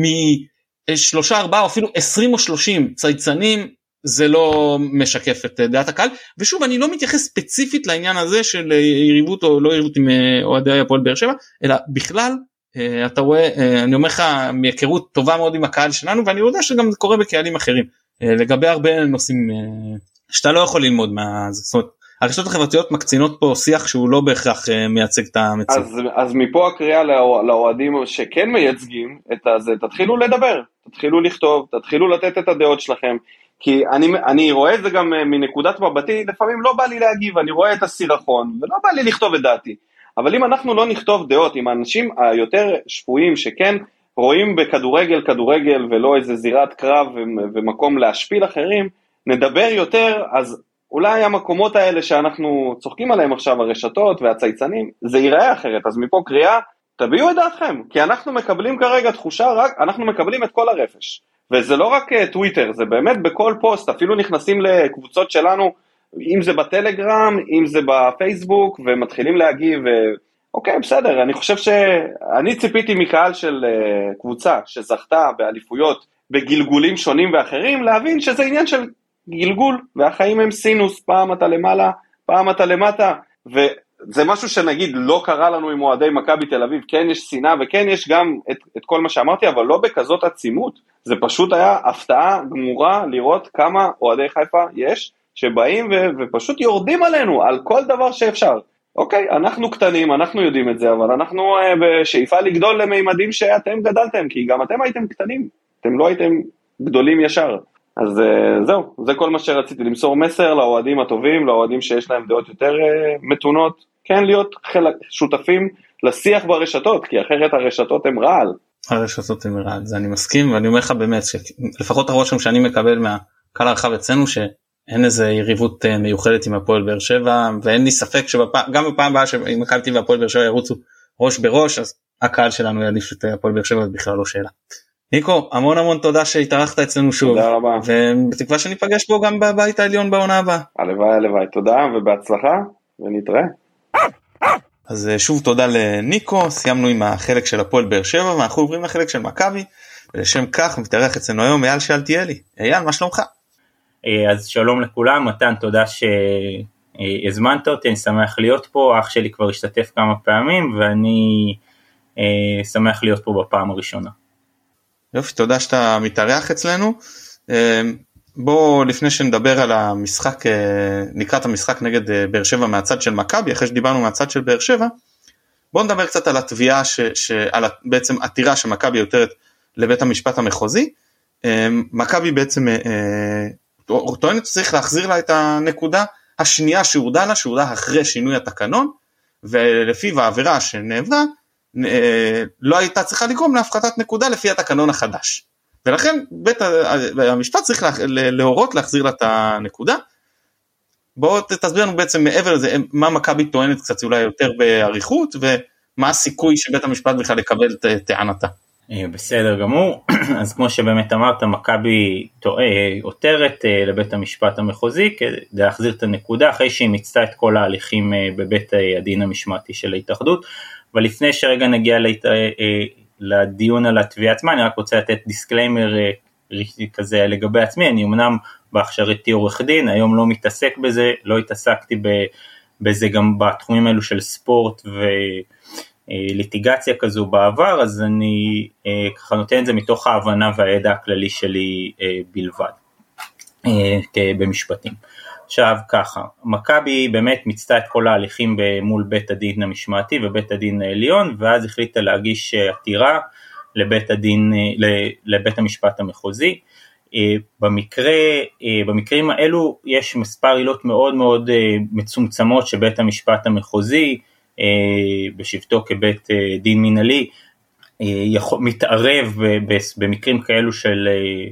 מ3, 4 או אפילו 20 או 30 צייצנים, זה לא משקף את דעת הקהל, ושוב אני לא מתייחס ספציפית לעניין הזה של יריבות או לא יריבות עם אוהדי הפועל באר שבע, אלא בכלל אתה רואה, אני אומר לך מהיכרות טובה מאוד עם הקהל שלנו, ואני יודע שגם זה קורה בקהלים אחרים, לגבי הרבה נושאים שאתה לא יכול ללמוד זאת אומרת, הרשתות החברתיות מקצינות פה שיח שהוא לא בהכרח מייצג את המציאות. אז מפה הקריאה לאוהדים שכן מייצגים את זה, תתחילו לדבר, תתחילו לכתוב, תתחילו לתת את הדעות שלכם, כי אני רואה את זה גם מנקודת מבטי, לפעמים לא בא לי להגיב, אני רואה את הסירחון, ולא בא לי לכתוב את דעתי, אבל אם אנחנו לא נכתוב דעות, עם האנשים היותר שפויים שכן רואים בכדורגל ולא איזה זירת קרב ומקום להשפיל אחרים, נדבר יותר, אז אולי המקומות האלה שאנחנו צוחקים עליהם עכשיו, הרשתות והצייצנים, זה ייראה אחרת, אז מפה קריאה, תביאו את דעתכם, כי אנחנו מקבלים כרגע תחושה, אנחנו מקבלים את כל הרפש, וזה לא רק טוויטר, זה באמת בכל פוסט, אפילו נכנסים לקבוצות שלנו, אם זה בטלגרם, אם זה בפייסבוק, ומתחילים להגיב, אוקיי, בסדר, אני חושב שאני ציפיתי מקהל של קבוצה שזכתה באליפויות, בגלגולים שונים ואחרים, להבין שזה עניין של גלגול, והחיים הם סינוס, פעם אתה למעלה, פעם אתה למטה, וזה משהו שנגיד לא קרה לנו עם אוהדי מכבי תל אביב, כן יש שנאה וכן יש גם את כל מה שאמרתי, אבל לא בכזאת עצימות, זה פשוט היה הפתעה גמורה לראות כמה אוהדי חיפה יש, שבאים ופשוט יורדים עלינו על כל דבר שאפשר. אוקיי, אנחנו קטנים, אנחנו יודעים את זה, אבל אנחנו בשאיפה לגדול למימדים שאתם גדלתם, כי גם אתם הייתם קטנים, אתם לא הייתם גדולים ישר. אז זהו, זה כל מה שרציתי, למסור מסר לאוהדים הטובים, לאוהדים שיש להם דעות יותר מתונות, כן, להיות שותפים לשיח ברשתות, כי אחרת הרשתות הם רעל. הרשתות הם רעל, זה אני מסכים, ואני אומר לך באמת, לפחות הרושם שאני מקבל מהקהל הרחב אצלנו, שאין איזה יריבות מיוחדת עם הפועל באר שבע, ואין לי ספק שגם בפעם הבאה שאם מכבי והפועל באר שבע ירוצו ראש בראש, אז הקהל שלנו יעדיף את הפועל באר שבע, בכלל לא שאלה. ניקו, המון תודה שהתארחת אצלנו שוב. תודה רבה. ובתקווה שניפגש בו גם בבית העליון בעונה הבאה. הלוואי, תודה ובהצלחה, ונתראה. אז שוב תודה לניקו, סיימנו עם החלק של הפועל באר שבע, ואנחנו עוברים לחלק של מכבי, ולשם כך מתארח אצלנו היום אייל שאלתיאלי. אייל, מה שלומך? אז שלום לכולם, מתן, תודה שהזמנת אותי, אני שמח להיות פה, אח שלי כבר השתתף כמה פעמים, ואני שמח להיות פה בפעם הראשונה. יופי, תודה שאתה מתארח אצלנו. בוא לפני שנדבר על המשחק, לקראת המשחק נגד באר שבע מהצד של מכבי, אחרי שדיברנו מהצד של באר שבע, בוא נדבר קצת על התביעה, על בעצם עתירה שמכבי יותרת לבית המשפט המחוזי, מכבי בעצם טוענת שצריך להחזיר לה את הנקודה השנייה שהורדה לה, שהורדה אחרי שינוי התקנון, ולפיו העבירה שנעברה לא הייתה צריכה לגרום להפחתת נקודה לפי התקנון החדש, ולכן בית המשפט צריך להורות להחזיר לה את הנקודה. בואו תסביר לנו בעצם מעבר לזה מה מכבי טוענת קצת אולי יותר בעריכות, ומה הסיכוי שבית המשפט בכלל לקבל את טענתה. בסדר גמור, אז כמו שבאמת אמרת, מכבי עותרת לבית המשפט המחוזי כדי להחזיר את הנקודה אחרי שהיא מיצתה את כל ההליכים בבית הדין המשמעתי של ההתאחדות. אבל לפני שרגע נגיע לדיון על התביעה עצמה, אני רק רוצה לתת דיסקליימר כזה לגבי עצמי. אני אמנם בהכשרתי עורך דין, היום לא מתעסק בזה, לא התעסקתי בזה גם בתחומים האלו של ספורט וליטיגציה כזו בעבר, אז אני ככה נותן את זה מתוך ההבנה והידע הכללי שלי בלבד, במשפטים. עכשיו ככה, מכבי באמת מיצתה את כל ההליכים מול בית הדין המשמעתי ובית הדין העליון, ואז החליטה להגיש עתירה לבית המשפט המחוזי. במקרים האלו יש מספר עילות מאוד מאוד מצומצמות שבית המשפט המחוזי בשבתו כבית דין מנהלי מתערב במקרים כאלו של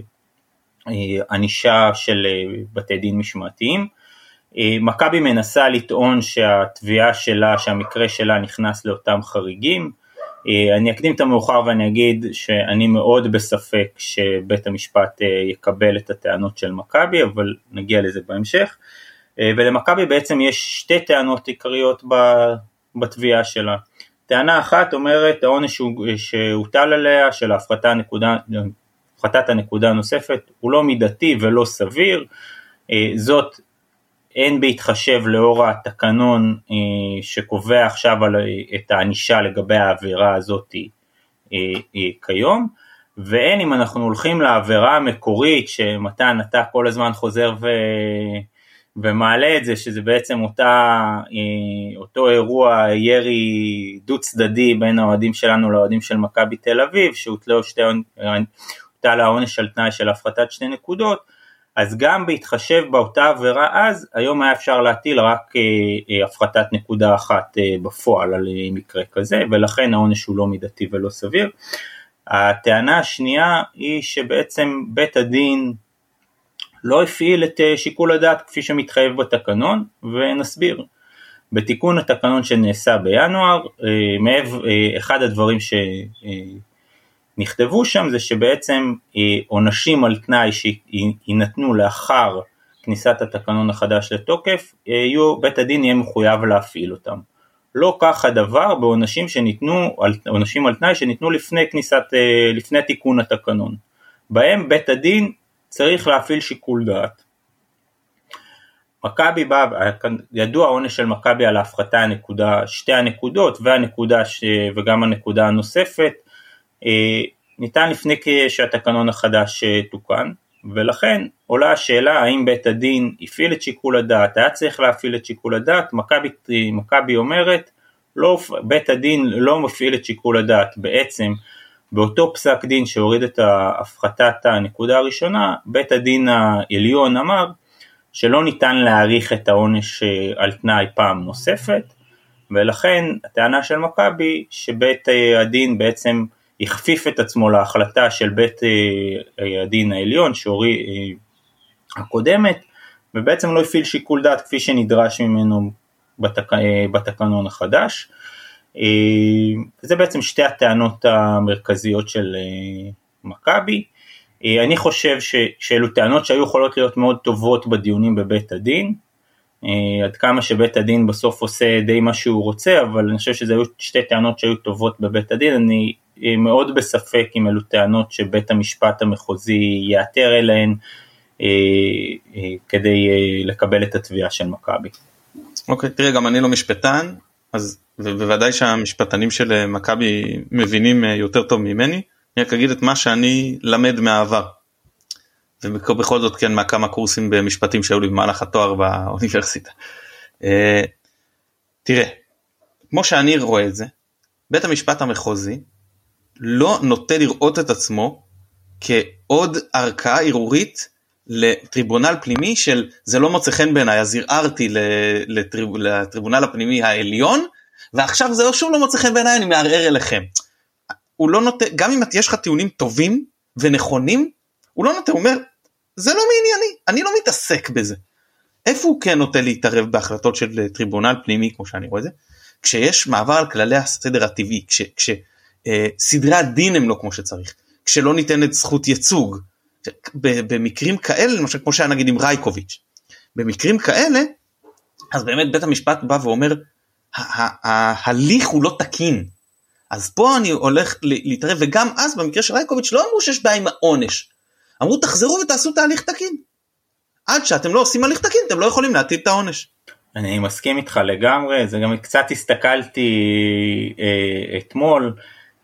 ענישה של בתי דין משמעתיים. מכבי מנסה לטעון שהתביעה שלה, שהמקרה שלה נכנס לאותם חריגים. אני אקדים את המאוחר ואני אגיד שאני מאוד בספק שבית המשפט יקבל את הטענות של מכבי, אבל נגיע לזה בהמשך. ולמכבי בעצם יש שתי טענות עיקריות בתביעה שלה. טענה אחת אומרת, העונש שהוטל עליה של הפחתת הנקודה הנוספת הוא לא מידתי ולא סביר, זאת אין בהתחשב לאור התקנון שקובע עכשיו את הענישה לגבי העבירה הזאת כיום, ואין אם אנחנו הולכים לעבירה המקורית שמתן אתה כל הזמן חוזר ומעלה את זה, שזה בעצם אותו אירוע ירי דו צדדי בין האוהדים שלנו לאוהדים של מכבי תל אביב, שהוטל העונש על תנאי של הפחתת 2 נקודות, אז גם בהתחשב באותה עבירה אז, היום היה אפשר להטיל רק הפחתת נקודה אחת בפועל על מקרה כזה, ולכן העונש הוא לא מידתי ולא סביר. הטענה השנייה היא שבעצם בית הדין לא הפעיל את שיקול הדעת כפי שמתחייב בתקנון, ונסביר. בתיקון התקנון שנעשה בינואר, אחד הדברים נכתבו שם זה שבעצם עונשים על תנאי שיינתנו לאחר כניסת התקנון החדש לתוקף, בית הדין יהיה מחויב להפעיל אותם. לא כך הדבר בעונשים שניתנו, עונשים על תנאי שניתנו לפני תיקון התקנון. בהם בית הדין צריך להפעיל שיקול דעת. מכבי בא, ידוע העונש של מכבי על ההפחתה שתי הנקודות וגם הנקודה הנוספת, ניתן לפני שהתקנון החדש תוקן, ולכן עולה השאלה האם בית הדין הפעיל את שיקול הדעת, היה צריך להפעיל את שיקול הדעת. מכבי אומרת, בית הדין לא מפעיל את שיקול הדעת, בעצם באותו פסק דין שהוריד את הפחתת הנקודה הראשונה, בית הדין העליון אמר שלא ניתן להאריך את העונש על תנאי פעם נוספת, ולכן הטענה של מכבי שבית הדין בעצם הכפיף את עצמו להחלטה של בית הדין העליון הקודמת, ובעצם לא הפעיל שיקול דעת כפי שנדרש ממנו בתקנון החדש. זה בעצם שתי הטענות המרכזיות של מכבי. אני חושב שאלו טענות שהיו יכולות להיות מאוד טובות בדיונים בבית הדין, עד כמה שבית הדין בסוף עושה די מה שהוא רוצה, אבל אני חושב שזה היו שתי טענות שהיו טובות בבית הדין. אני מאוד בספק אם אלו טענות שבית המשפט המחוזי יאתר אליהן כדי לקבל את התביעה של מכבי. אוקיי, תראה, גם אני לא משפטן, אז בוודאי שהמשפטנים של מכבי מבינים יותר טוב ממני. אני רק אגיד את מה שאני למד מהעבר, ובכל זאת כן מכמה קורסים במשפטים שהיו לי במהלך התואר באוניברסיטה. תראה, כמו שאני רואה את זה, בית המשפט המחוזי לא נוטה לראות את עצמו כעוד ערכאה ערעורית לטריבונל פנימי של זה לא מוצא חן בעיניי, אז ערערתי לטריבונל הפנימי העליון, ועכשיו זה שוב לא מוצא חן בעיניי, אני מערער אליכם. הוא לא נוטה, גם אם יש לך טיעונים טובים ונכונים, הוא לא נוטה, הוא אומר, זה לא מענייני, אני לא מתעסק בזה. איפה הוא כן נוטה להתערב בהחלטות של טריבונל פנימי, כמו שאני רואה את זה? כשיש מעבר על כללי הסדר הטבעי, כשסדרי הדין הם לא כמו שצריך, כשלא ניתנת זכות ייצוג, במקרים כאלה, למשל כמו שהיה נגיד עם רייקוביץ', במקרים כאלה, אז באמת בית המשפט בא ואומר, ההליך הוא לא תקין, אז פה אני הולך להתערב, וגם אז במקרה של רייקוביץ' לא אמרו שיש בעיה עם העונש, אמרו תחזרו ותעשו תהליך תקין, עד שאתם לא עושים הליך תקין, אתם לא יכולים להטיל את העונש. אני מסכים איתך לגמרי, זה גם קצת הסתכלתי אתמול,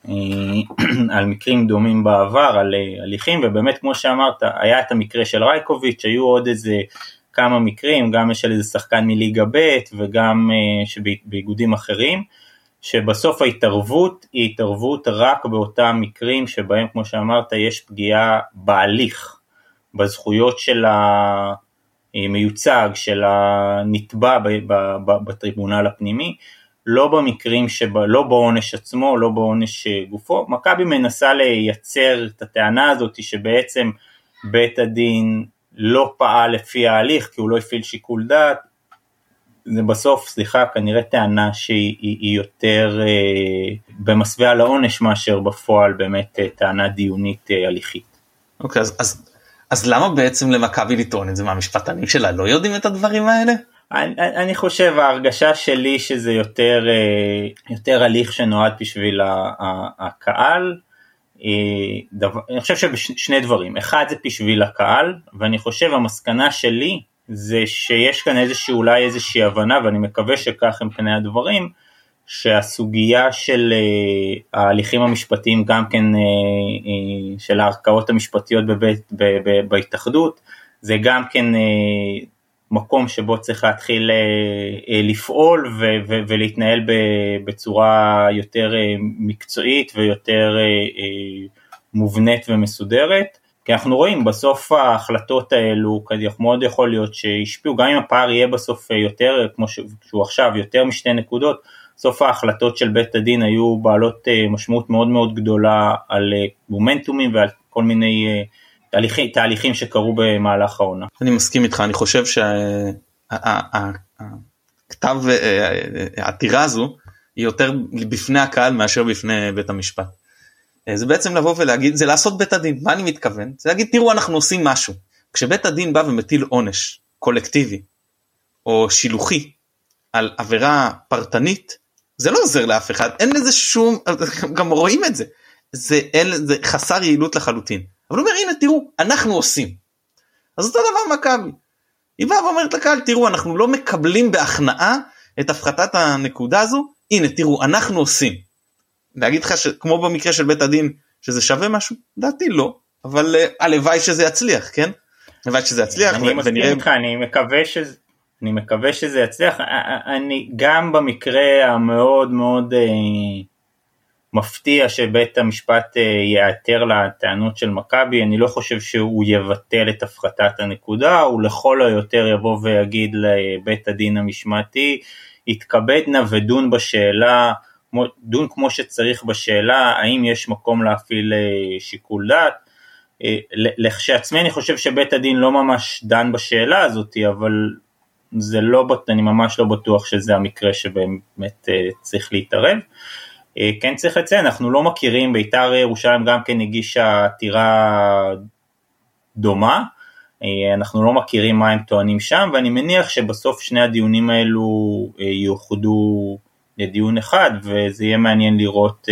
על מקרים דומים בעבר, על הליכים, ובאמת כמו שאמרת, היה את המקרה של רייקוביץ', היו עוד איזה כמה מקרים, גם של איזה שחקן מליגה ב' וגם באיגודים אחרים, שבסוף ההתערבות היא התערבות רק באותם מקרים, שבהם כמו שאמרת יש פגיעה בהליך, בזכויות של המיוצג, של הנתבע בטריבונל הפנימי, לא במקרים לא בעונש עצמו, לא בעונש גופו. מכבי מנסה לייצר את הטענה הזאת שבעצם בית הדין לא פעל לפי ההליך, כי הוא לא הפעיל שיקול דעת. זה בסוף, כנראה טענה שהיא יותר במסווה על העונש מאשר בפועל באמת טענה דיונית הליכית. אוקיי, אז למה בעצם למכבי לטעון את זה? מהמשפטנים שלה לא יודעים את הדברים האלה? אני חושב, ההרגשה שלי שזה יותר הליך שנועד בשביל הקהל, אני חושב שבשני דברים, אחד זה בשביל הקהל, ואני חושב המסקנה שלי זה שיש כאן אולי איזושהי הבנה, ואני מקווה שכך הם פני הדברים, שהסוגיה של ההליכים המשפטיים, גם כן של הערכאות המשפטיות בהתאחדות, זה גם כן מקום שבו צריך להתחיל לפעול ולהתנהל בצורה יותר מקצועית ויותר מובנית ומסודרת, כי אנחנו רואים בסוף ההחלטות האלו, מאוד יכול להיות שישפיעו, גם אם הפער יהיה בסוף יותר, כמו שהוא עכשיו, יותר משתי נקודות, סוף ההחלטות של בית הדין היו בעלות משמעות מאוד מאוד גדולה על מומנטומים ועל כל מיני תהליכים שקרו במהלך העונה. אני מסכים איתך, אני חושב שהכתב העתירה הזו היא יותר בפני הקהל מאשר בפני בית המשפט. זה בעצם לבוא ולהגיד, זה לעשות בית הדין, מה אני מתכוון? זה להגיד, תראו אנחנו עושים משהו. כשבית הדין בא ומטיל עונש קולקטיבי או שילוחי על עבירה פרטנית, זה לא עוזר לאף אחד, אין לזה שום, גם רואים את זה, זה חסר יעילות לחלוטין. אבל הוא אומר, הנה תראו, אנחנו עושים. אז אותו דבר מכבי. היא באה ואומרת לקהל, תראו, אנחנו לא מקבלים בהכנעה את הפחתת הנקודה הזו, הנה תראו, אנחנו עושים. להגיד לך כמו במקרה של בית הדין, שזה שווה משהו? דעתי לא, אבל הלוואי שזה יצליח, כן? הלוואי שזה יצליח. אני מסכים איתך, אני מקווה שזה יצליח. אני גם במקרה המאוד מאוד מפתיע שבית המשפט יעתר לטענות של מכבי, אני לא חושב שהוא יבטל את הפחתת הנקודה, הוא לכל היותר יבוא ויגיד לבית הדין המשמעתי, יתכבדנה ודון בשאלה, דון כמו שצריך בשאלה, האם יש מקום להפעיל שיקול דעת, לכשעצמי אני חושב שבית הדין לא ממש דן בשאלה הזאת, אבל זה לא, אני ממש לא בטוח שזה המקרה שבאמת צריך להתערב. כן צריך לציין, אנחנו לא מכירים, בית"ר ירושלים גם כן הגישה עתירה דומה, אנחנו לא מכירים מה הם טוענים שם, ואני מניח שבסוף שני הדיונים האלו יאוחדו לדיון אחד, וזה יהיה מעניין לראות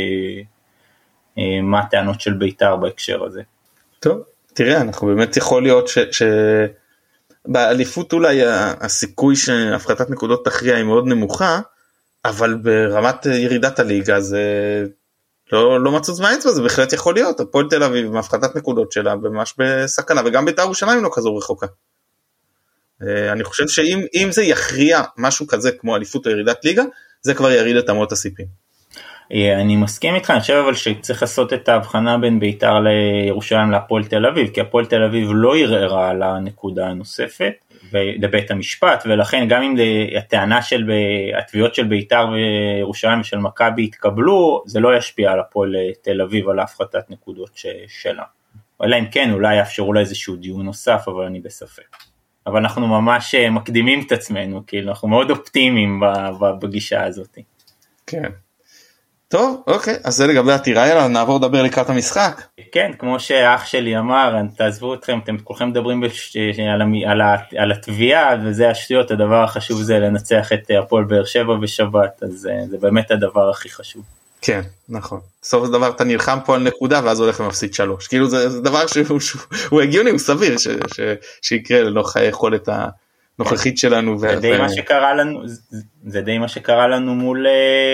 מה הטענות של בית"ר בהקשר הזה. טוב, תראה, אנחנו באמת יכול להיות באליפות אולי הסיכוי שהפחתת נקודות תכריע היא מאוד נמוכה, אבל ברמת ירידת הליגה זה לא מצוץ מהאצבע, זה בהחלט יכול להיות, הפועל תל אביב עם הפחתת נקודות שלה ממש בסכנה, וגם בית"ר ירושלים לא כזו רחוקה. אני חושב שאם זה יכריע משהו כזה כמו אליפות או ירידת ליגה, זה כבר יריד את אמות הסיפים. אני מסכים איתך, אני חושב אבל שצריך לעשות את ההבחנה בין בית"ר לירושלים להפועל תל אביב, כי הפועל תל אביב לא ערערה על הנקודה הנוספת לבית המשפט, ולכן גם אם הטענה של התביעות של בית"ר וירושלים ושל מכבי התקבלו, זה לא ישפיע על הפועל תל אביב על ההפחתת נקודות שלה. אלא אם כן, אולי יאפשרו לה איזשהו דיון נוסף, אבל אני בספק. אבל אנחנו ממש מקדימים את עצמנו, כאילו אנחנו מאוד אופטימיים בגישה הזאת. כן. טוב, אוקיי, אז זה לגבי עתירה, יאללה, נעבור לדבר לקראת המשחק. כן, כמו שאח שלי אמר, תעזבו אתכם, אתם כולכם מדברים על התביעה, וזה השטויות, הדבר החשוב זה לנצח את הפועל באר שבע בשבת, אז זה באמת הדבר הכי חשוב. כן, נכון. בסוף הדבר אתה נלחם פה על נקודה, ואז הולך ומפסיד 3. כאילו זה דבר שהוא הגיוני, הוא סביר, שיקרה לנוכח היכולת הנוכחית שלנו. זה די מה שקרה לנו מול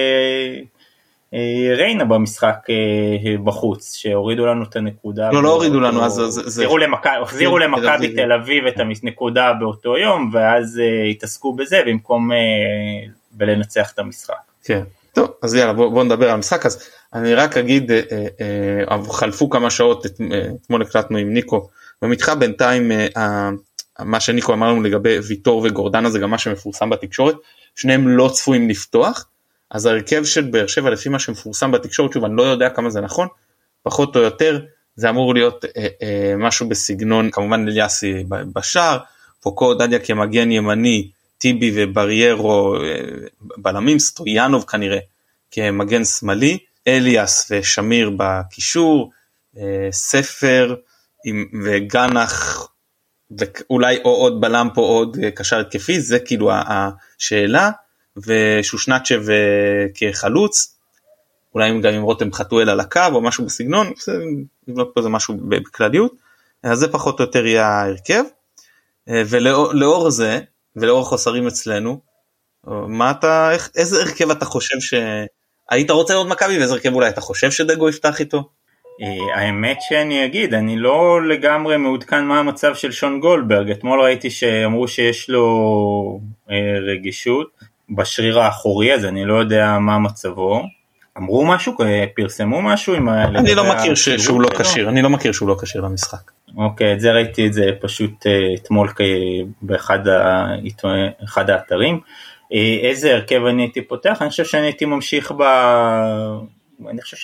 ריינה במשחק בחוץ, שהורידו לנו את הנקודה. לא הורידו לנו, אז החזירו למכבי תל אביב את הנקודה באותו יום, ואז התעסקו בזה, במקום בלנצח את המשחק. כן. טוב, אז יאללה, בוא נדבר על המשחק. אז אני רק אגיד, חלפו כמה שעות, אתמול הקלטנו עם ניקו, במתחם בינתיים, מה שניקו אמר לנו לגבי ויטור וגורדנה, זה גם מה שמפורסם בתקשורת, שניהם לא צפויים לפתוח, אז הרכב של באר שבע, לפי מה שמפורסם בתקשורת, שוב, אני לא יודע כמה זה נכון, pחות או יותר, זה אמור להיות משהו בסגנון, כמובן אליאסי בשער, פוקו דדיה כמגן ימני, טיבי ובריירו בלמים, סטויאנוב כנראה כמגן שמאלי, אליאס ושמיר בקישור, ספר וגנח, ואולי עוד בלם פה עוד קשר התקפי, זה כאילו השאלה, ושושנצ'ב כחלוץ, אולי גם עם רותם חתואל על הקו או משהו בסגנון, לבנות פה זה משהו בכלליות, אז זה פחות או יותר יהיה ההרכב, ולאור זה, ולאור החוסרים אצלנו, איזה הרכב אתה חושב היית רוצה לראות מכבי, ואיזה הרכב אולי אתה חושב שדגו יפתח איתו? האמת שאני אגיד, אני לא לגמרי מעודכן מה המצב של שון גולדברג, אתמול ראיתי שאמרו שיש לו רגישות בשריר האחורי, אז אני לא יודע מה מצבו, אמרו משהו, פרסמו משהו? אני לא מכיר שהוא לא קשיר, אני לא מכיר שהוא לא קשיר למשחק. אוקיי, את זה ראיתי את זה פשוט אתמול באחד האתרים. איזה הרכב אני הייתי פותח? אני חושב שאני הייתי ממשיך אני חושב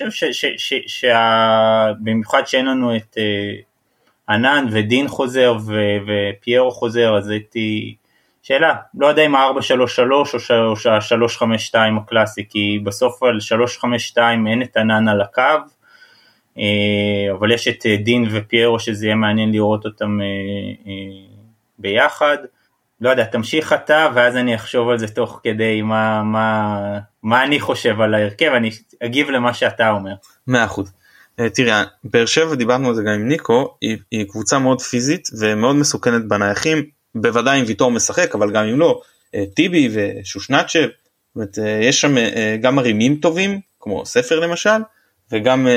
במיוחד שאין לנו את ענן ודין חוזר ופיירו חוזר, אז הייתי, שאלה, לא יודע אם ה-4-3-3 או ה-3-5-2 הקלאסי, כי בסוף על 3-5-2 אין את ענן על הקו, אבל יש את דין ופיירו שזה יהיה מעניין לראות אותם ביחד. לא יודע, תמשיך אתה ואז אני אחשוב על זה תוך כדי מה אני חושב על ההרכב, אני אגיב למה שאתה אומר. 100%. תראה, באר שבע, דיברנו על זה גם עם ניקו, היא קבוצה מאוד פיזית ומאוד מסוכנת בנייחים, בוודאי אם ויטור משחק, אבל גם אם לא, טיבי ושושנצ'ב, יש שם גם מרימים טובים, כמו ספר למשל, וגם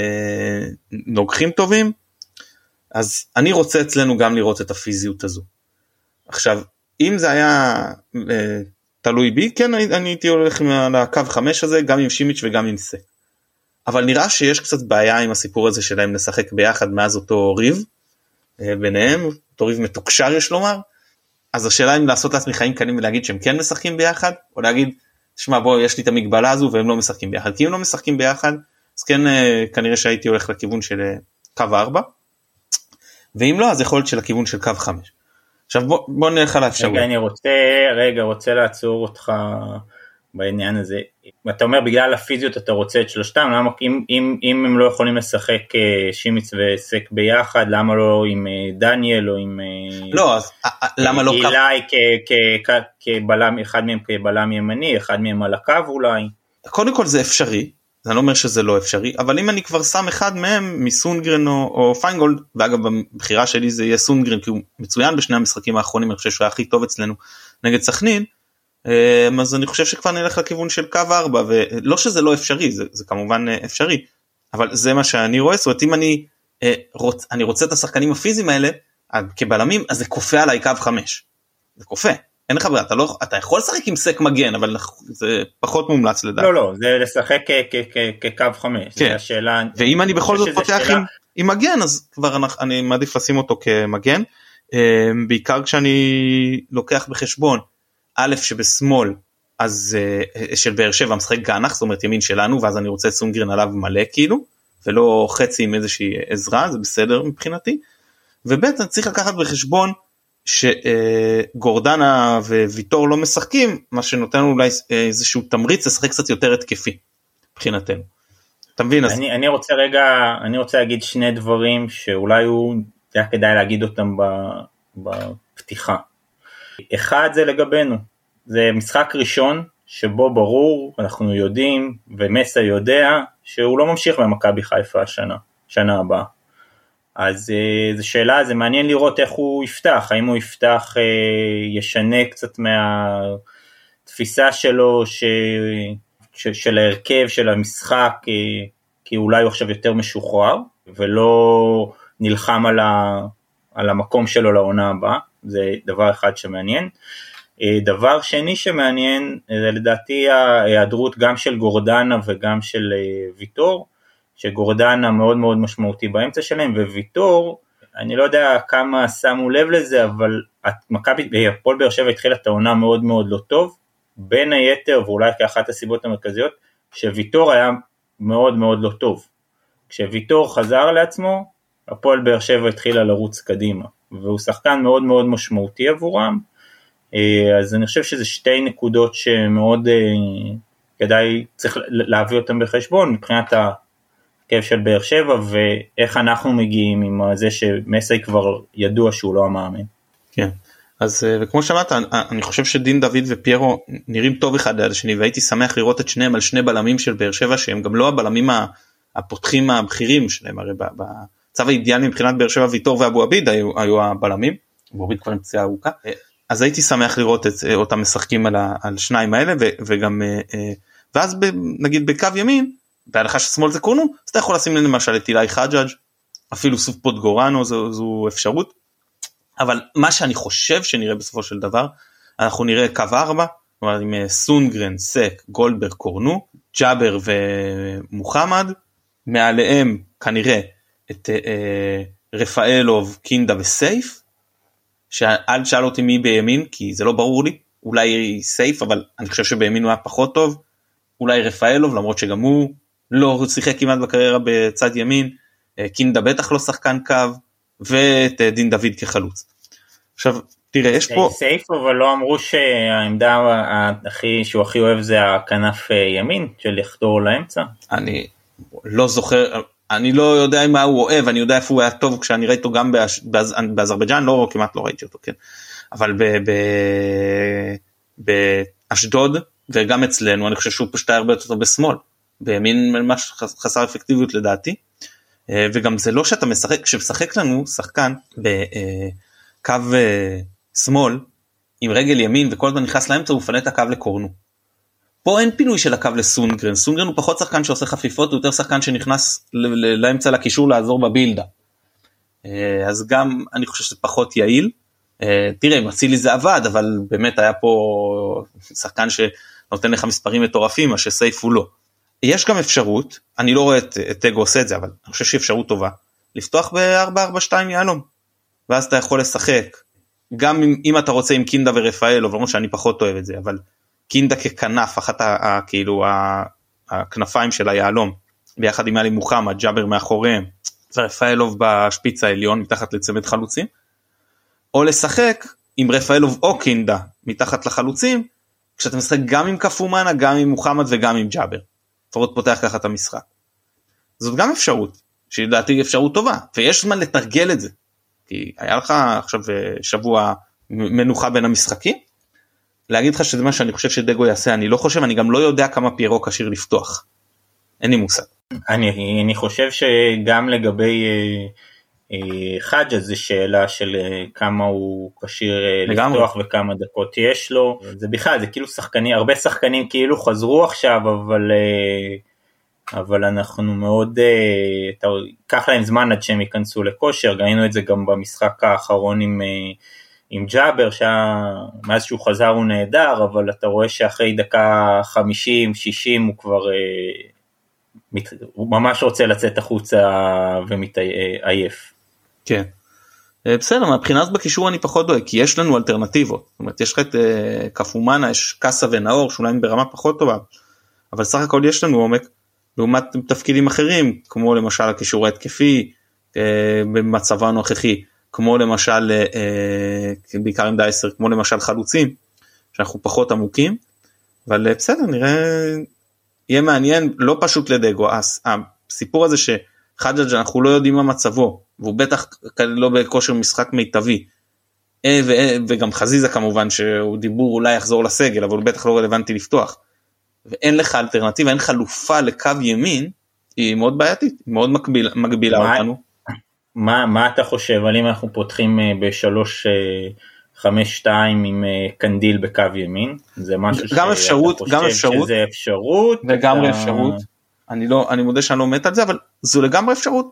נוגחים טובים, אז אני רוצה אצלנו גם לראות את הפיזיות הזו. עכשיו, אם זה היה תלוי בי, כן, אני הייתי הולך על הקו 5 הזה, גם עם שימיץ' וגם עם סק. אבל נראה שיש קצת בעיה עם הסיפור הזה שלהם לשחק ביחד מאז אותו ריב, ביניהם, אותו ריב מתוקשר יש לומר, אז השאלה אם לעשות לעצמי חיים קלים ולהגיד שהם כן משחקים ביחד, או להגיד, שמע בוא, יש לי את המגבלה הזו והם לא משחקים ביחד, כי אם לא משחקים ביחד, אז כן, כנראה שהייתי הולך לכיוון של קו 4, ואם לא, אז יכול להיות של הכיוון של קו 5. עכשיו בוא נלך על האפשרות. אני רוצה לעצור אותך בעניין הזה. אתה אומר בגלל הפיזיות אתה רוצה את שלושתם, למה אם הם לא יכולים לשחק שימיץ וסק ביחד, למה לא עם דניאל או עם לא, אז למה לא אילי כבלם, אחד מהם כבלם ימני, אחד מהם על הקו אולי? קודם כל זה אפשרי, אני לא אומר שזה לא אפשרי, אבל אם אני כבר שם אחד מהם מסונגרן או פיינגולד, ואגב בבחירה שלי זה יהיה סונגרן, כי הוא מצוין בשני המשחקים האחרונים, אני חושב שהוא היה הכי טוב אצלנו נגד סכנין, אז אני חושב שכבר נלך לכיוון של קו 4, ולא שזה לא אפשרי, זה כמובן אפשרי, אבל זה מה שאני רואה, זאת אומרת אם אני רוצה את השחקנים הפיזיים האלה, כבלמים, אז זה קופה עליי קו 5, זה קופה, אין לך ברירה, אתה יכול לשחק עם סק מגן, אבל זה פחות מומלץ לדעת. לא, זה לשחק כקו 5, זה השאלה. ואם אני בכל זאת פותח עם מגן, אז כבר אני מעדיף לשים אותו כמגן, בעיקר כשאני לוקח בחשבון, א' שבשמאל, אז של באר שבע משחק גנח, זאת אומרת ימין שלנו, ואז אני רוצה סונגרן עליו מלא כאילו, ולא חצי עם איזושהי עזרה, זה בסדר מבחינתי, וב' אני צריך לקחת בחשבון, שגורדנה וויטור לא משחקים, מה שנותן אולי איזשהו תמריץ לשחק קצת יותר התקפי, מבחינתנו. אתה מבין? אני רוצה להגיד שני דברים, שאולי היה כדאי להגיד אותם בפתיחה. אחד זה לגבינו, זה משחק ראשון, שבו ברור, אנחנו יודעים, ומסה יודע, שהוא לא ממשיך במכבי חיפה שנה הבאה. אז זו שאלה, זה מעניין לראות איך הוא יפתח, האם הוא יפתח, ישנה קצת מהתפיסה שלו, של ההרכב, של המשחק, כי אולי הוא עכשיו יותר משוחרר, ולא נלחם על המקום שלו לעונה הבאה, זה דבר אחד שמעניין. דבר שני שמעניין, זה לדעתי ההיעדרות גם של גורדנה וגם של ויטור, שגורדנה מאוד מאוד משמעותי באמצע שלהם, וויטור, אני לא יודע כמה שמו לב לזה, אבל הפועל באר שבע התחילה את העונה מאוד מאוד לא טוב, בין היתר, ואולי כאחת הסיבות המרכזיות, שוויטור היה מאוד מאוד לא טוב. כשוויטור חזר לעצמו, הפועל באר שבע התחילה לרוץ קדימה, והוא שחקן מאוד מאוד משמעותי עבורם, אז אני חושב שזה שתי נקודות שמאוד כדאי, צריך להביא אותם בחשבון, מבחינת ההרכב של באר שבע, ואיך אנחנו מגיעים עם זה שמסי כבר ידוע שהוא לא המאמן. כן, אז וכמו שאמרת, אני חושב שדין דוד ופיירו נראים טוב אחד על השני, והייתי שמח לראות את שניהם על שני בלמים של באר שבע, שהם גם לא הבלמים הפותחים הבכירים שלהם, הרי בצו האידיאלי מבחינת באר שבע, ויטור ואבו עביד היו הבלמים, אבו עביד כבר עם פציעה ארוכה, אז הייתי שמח לראות אותם משחקים על שניים האלה, וגם, ואז נגיד בקו ימין, בהלכה ששמאל זה קורנו, אז אתה יכול לשים למשל את אילי חג'אג', אפילו סוף פוטגורנו, זו אפשרות, אבל מה שאני חושב שנראה בסופו של דבר, אנחנו נראה קו 4, כלומר עם סונגרן, סק, גולדברג, קורנו, ג'אבר ומוחמד, מעליהם כנראה את רפאלוב, קינדה וסייף, שאל שאל אותי מי בימין, כי זה לא ברור לי, אולי סייף, אבל אני חושב שבימין הוא היה פחות טוב, אולי רפאלוב, למרות שגם הוא לא שיחק כמעט בקריירה בצד ימין, קינדה בטח לא שחקן קו, ואת דין דוד כחלוץ. עכשיו, תראה, יש פה... סייף, אבל לא אמרו שהעמדה שהוא הכי אוהב זה הכנף ימין, של לחדור לאמצע? אני לא זוכר... אני לא יודע מה הוא אוהב, אני יודע איפה הוא היה טוב, כשאני ראיתי אותו גם באזרבייג'אן, לא, כמעט לא ראיתי אותו, כן. אבל באשדוד, וגם אצלנו, אני חושב שהוא פשוט היה הרבה יותר בשמאל, בימין ממש חסר אפקטיביות לדעתי, וגם זה לא שאתה משחק, כשמשחק לנו שחקן בקו שמאל, עם רגל ימין, וכל הזמן נכנס לאמצע, הוא מפנה את הקו לקורנו. פה אין פינוי של הקו לסונגרן, סונגרן הוא פחות שחקן שעושה חפיפות, הוא יותר שחקן שנכנס לאמצע לקישור לעזור בבילדה. אז גם אני חושב שזה פחות יעיל, תראה, מצילי זה עבד, אבל באמת היה פה שחקן שנותן לך מספרים מטורפים, מה שסייף הוא לא. יש גם אפשרות, אני לא רואה את טגו עושה את זה, אבל אני חושב שהיא אפשרות טובה, לפתוח ב-4-4-2 יעלום, ואז אתה יכול לשחק, גם אם אתה רוצה עם קינדה ורפאל, למרות שאני פחות אוהב את זה, אבל קינדה ככנף, אחת כאילו הכנפיים של היעלום, ביחד עם עלי מוחמד, ג'אבר מאחוריהם, ורפאלוב בשפיץ העליון, מתחת לצמד חלוצים, או לשחק עם רפאלוב או קינדה, מתחת לחלוצים, כשאתה משחק גם עם קפומנה, גם עם מוחמד וגם עם ג'אבר. לפחות פותח ככה את המשחק. זאת גם אפשרות, שלדעתי אפשרות טובה, ויש זמן לתרגל את זה, כי היה לך עכשיו שבוע מנוחה בין המשחקים, להגיד לך שזה מה שאני חושב שדגו יעשה, אני לא חושב, אני גם לא יודע כמה פיירו כשיר לפתוח, אין לי מושג. אני חושב שגם לגבי חג'ה זה שאלה של כמה הוא כשיר לפתוח וכמה דקות יש לו, זה בכלל, זה כאילו שחקנים, הרבה שחקנים כאילו חזרו עכשיו, אבל אנחנו מאוד, קח להם זמן עד שהם ייכנסו לכושר, ראינו את זה גם במשחק האחרון עם ג'אבר, מאז שהוא חזר הוא נהדר, אבל אתה רואה שאחרי דקה 50-60 הוא כבר, הוא ממש רוצה לצאת החוצה ומתעייף. כן. בסדר, מהבחינה הזאת בקישור אני פחות דואג, כי יש לנו אלטרנטיבות, זאת אומרת, יש לך את קפומנה, יש קאסה ונאור, שאולי הם ברמה פחות טובה, אבל סך הכל יש לנו עומק, לעומת תפקידים אחרים, כמו למשל הקישור ההתקפי, במצבה הנוכחי, כמו למשל, בעיקר עם דייסר, כמו למשל חלוצים, שאנחנו פחות עמוקים, אבל בסדר, נראה, יהיה מעניין, לא פשוט לדגו, הסיפור הזה שחג'ג' אנחנו לא יודעים מה מצבו, והוא בטח לא בכושר משחק מיטבי, וגם חזיזה כמובן, שהוא דיבור אולי יחזור לסגל, אבל הוא בטח לא רלוונטי לפתוח, ואין לך אלטרנטיבה, אין חלופה לקו ימין, היא מאוד בעייתית, מאוד מגבילה אותנו. מה אתה חושב, על אם אנחנו פותחים ב-3-5-2 עם קנדיל בקו ימין? זה משהו שאתה חושב שזה אפשרות? לגמרי אפשרות, אני מודה שאני לא מת על זה, אבל זו לגמרי אפשרות,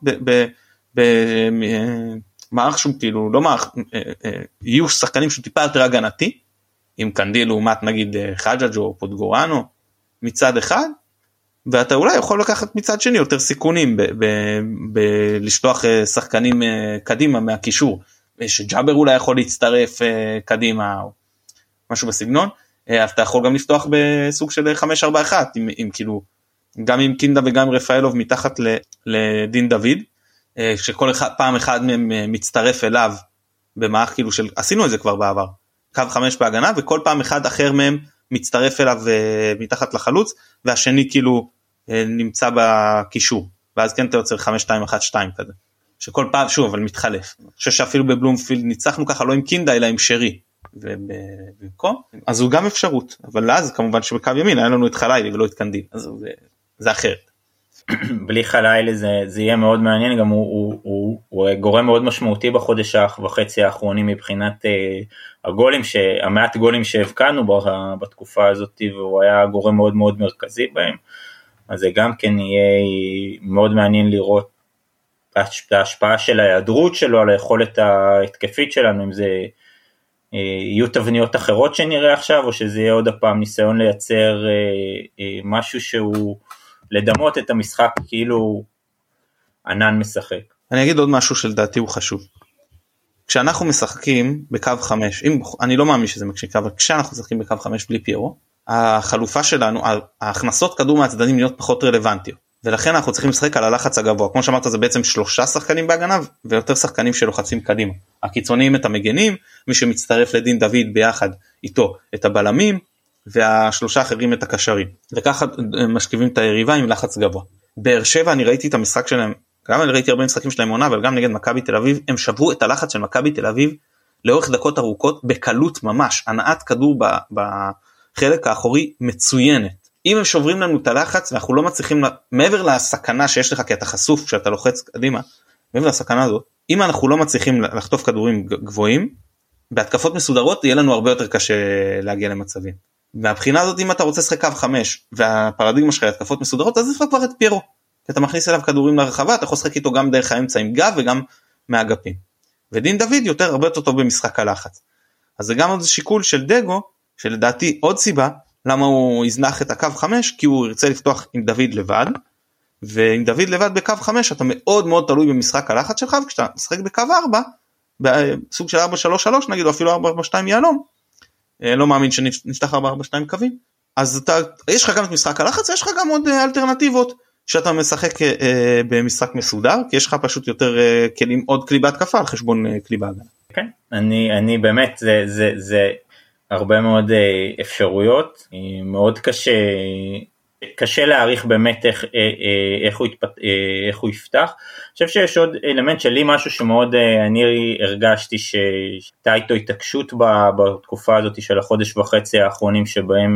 במערך שהוא כאילו, לא מערך, יהיו שחקנים שהוא טיפה יותר הגנתי, עם קנדיל לעומת נגיד חג'ג' או פוטגורנו, מצד אחד, ואתה אולי יכול לקחת מצד שני יותר סיכונים בלשלוח שחקנים קדימה מהקישור, שג'אבר אולי יכול להצטרף קדימה או משהו בסגנון, אתה יכול גם לפתוח בסוג של 5-4-1, עם כאילו, גם עם קינדה וגם עם רפאלוב מתחת לדין דוד, שכל פעם אחד מהם מצטרף אליו במערך כאילו של, עשינו את זה כבר בעבר, קו 5 בהגנה, וכל פעם אחד אחר מהם מצטרף אליו מתחת לחלוץ, והשני כאילו נמצא בקישור, ואז כן אתה יוצר 5-2-1-2 כזה, שכל פעם, שוב, אבל מתחלף. אני חושב שאפילו בבלומפילד ניצחנו ככה, לא עם קינדה, אלא עם שרי, ובמקום, אז הוא גם אפשרות, אבל אז כמובן שבקו ימין היה לנו את חלילי ולא את קנדיל, אז זה אחרת. בלי חלילי זה יהיה מאוד מעניין, גם הוא גורם מאוד משמעותי בחודש וחצי האחרונים מבחינת הגולים, המעט גולים שהבקענו בתקופה הזאת, והוא היה גורם מאוד מאוד מרכזי בהם, אז זה גם כן יהיה מאוד מעניין לראות את ההשפעה של ההיעדרות שלו על היכולת ההתקפית שלנו, אם זה יהיו תבניות אחרות שנראה עכשיו, או שזה יהיה עוד הפעם ניסיון לייצר משהו שהוא לדמות את המשחק כאילו ענן משחק. אני אגיד עוד משהו שלדעתי הוא חשוב. כשאנחנו משחקים בקו 5, אני לא מאמין שזה מקשיב, אבל כשאנחנו משחקים בקו 5 בלי פיירו, החלופה שלנו, ההכנסות כדור מהצדדים להיות פחות רלוונטיות, ולכן אנחנו צריכים לשחק על הלחץ הגבוה, כמו שאמרת זה בעצם 3 שחקנים בהגנה, ויותר שחקנים שלוחצים קדימה, הקיצוניים את המגנים, מי שמצטרף לדין דוד ביחד איתו את הבלמים, והשלושה אחרים את הקשרים, וככה משכיבים את היריבה עם לחץ גבוה. באר שבע אני ראיתי את המשחק שלהם, גם אני ראיתי הרבה משחקים שלהם עונה, אבל גם נגד מכבי תל אביב, הם שברו את הלחץ של מכבי תל אביב, לאורך דקות ארוכות, בקלות ממש, הנעת כדור בחלק האחורי מצוינת. אם הם שוברים לנו את הלחץ, ואנחנו לא מצליחים, מעבר לסכנה שיש לך, כי אתה חשוף כשאתה לוחץ קדימה, מעבר לסכנה הזאת, אם אנחנו לא מצליחים לחטוף כדורים גבוהים, בהתקפות מסודרות יהיה לנו הרבה יותר קשה להגיע למצבים. מהבחינה הזאת, אם אתה רוצה לשחק קו 5, והפרדיגמה שלך התקפות מסודרות, אז זה כבר את פיירו, כי אתה מכניס אליו כדורים לרחבה, אתה יכול לשחק איתו גם דרך האמצע עם גב, וגם מהאגפים. ודין דוד הרבה יותר טוב במשחק הלחץ. אז זה גם עוד שיקול של דגו, שלדעתי עוד סיבה, למה הוא יזנח את הקו 5, כי הוא ירצה לפתוח עם דוד לבד, ועם דוד לבד בקו 5, אתה מאוד מאוד תלוי במשחק הלחץ שלך, וכשאתה משחק בקו 4, בסוג של 4-3-3 נגיד, או אפילו 4-4-2 יעלום, לא מאמין שנפתח 4-4-2 קווים, אז יש לך גם את משחק הלחץ, יש לך גם עוד אלטרנטיבות, שאתה משחק במשחק מסודר, כי יש לך פשוט יותר כלים, עוד כלי בהתקפה על חשבון כלי בהגנה. כן, אני באמת, זה הרבה מאוד אפשרויות, מאוד קשה להעריך באמת איך הוא יפתח. אני חושב שיש עוד אלמנט שלי, משהו שמאוד אני הרגשתי שהייתה איתו התעקשות בתקופה הזאת של החודש וחצי האחרונים, שבהם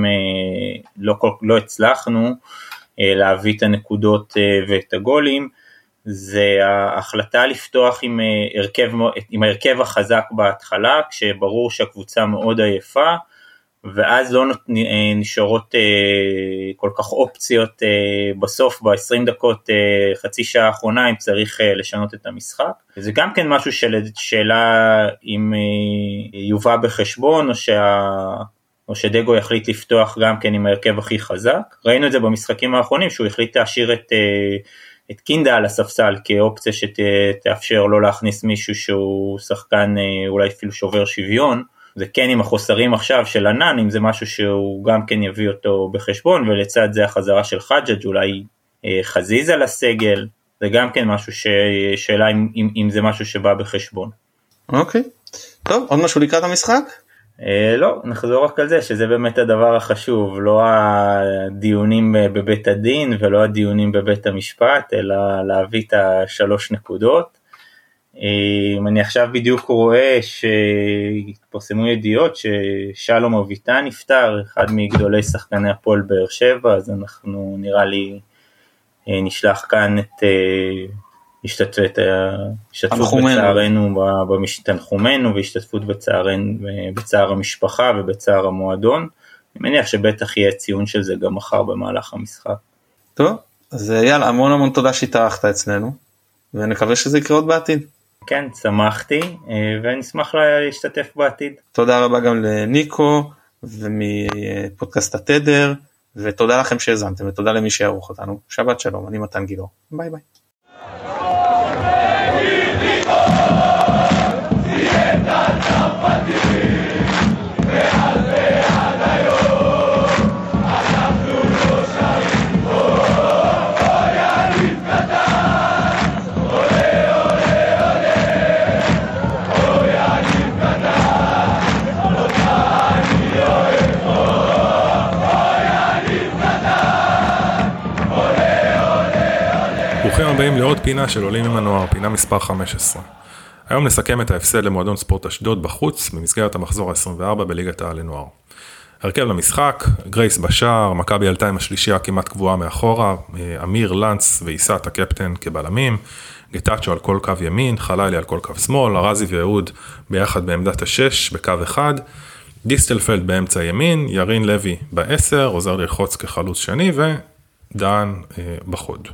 לא הצלחנו להביא את הנקודות ואת הגולים, זה ההחלטה לפתוח עם ההרכב החזק בהתחלה, כשברור שהקבוצה מאוד עייפה, ואז לא נשארות כל כך אופציות בסוף, ב-20 דקות, חצי שעה האחרונה, אם צריך לשנות את המשחק. זה גם כן משהו שאלה אם יובא בחשבון, או שדגו יחליט לפתוח גם כן עם ההרכב הכי חזק. ראינו את זה במשחקים האחרונים, שהוא החליט להשאיר את קינדה על הספסל, כאופציה שתאפשר לא להכניס מישהו שהוא שחקן אולי אפילו שובר שוויון. זה כן עם החוסרים עכשיו של ענן, אם זה משהו שהוא גם כן יביא אותו בחשבון, ולצד זה החזרה של חג'ג' אולי חזיזה לסגל, זה גם כן משהו שאלה אם זה משהו שבא בחשבון. אוקיי, טוב, עוד משהו לקראת המשחק? לא, נחזור רק על זה, שזה באמת הדבר החשוב, לא הדיונים בבית הדין, ולא הדיונים בבית המשפט, אלא להביא את 3 נקודות. אני עכשיו בדיוק רואה שהתפרסמו ידיעות ששלום אביטן נפטר, אחד מגדולי שחקני הפועל באר שבע, אז אנחנו נראה לי נשלח כאן את השתתפות בצערנו, תנחומנו והשתתפות בצער המשפחה ובצער המועדון. אני מניח שבטח יהיה ציון של זה גם מחר במהלך המשחק. טוב, אז יאללה, המון תודה שהתארחת אצלנו, ונקווה שזה יקרה עוד בעתיד. כן, שמחתי, ונשמח להשתתף בעתיד. תודה רבה גם לניקו, ומפודקאסט התדר, ותודה לכם שהזמתם, ותודה למי שיערוך אותנו. שבת שלום, אני מתן גילאור. ביי ביי. ברוכים הבאים לעוד פינה של עולים עם הנוער, פינה מספר 15. היום נסכם את ההפסד למועדון ספורט אשדוד בחוץ, במסגרת המחזור ה-24 בליגת העל לנוער. הרכב למשחק, גרייס בשער, מכבי עלתה עם השלישייה כמעט קבועה מאחורה, אמיר, לנץ ואיסת הקפטן כבלמים, גטאצ'ו על כל קו ימין, חלילי על כל קו שמאל, ארזי ואהוד ביחד בעמדת ה-6 בקו אחד, דיסטלפלד באמצע ימין, ירין לוי ב-10, עוזר ללחוץ כחלוץ שני ודן בחוד.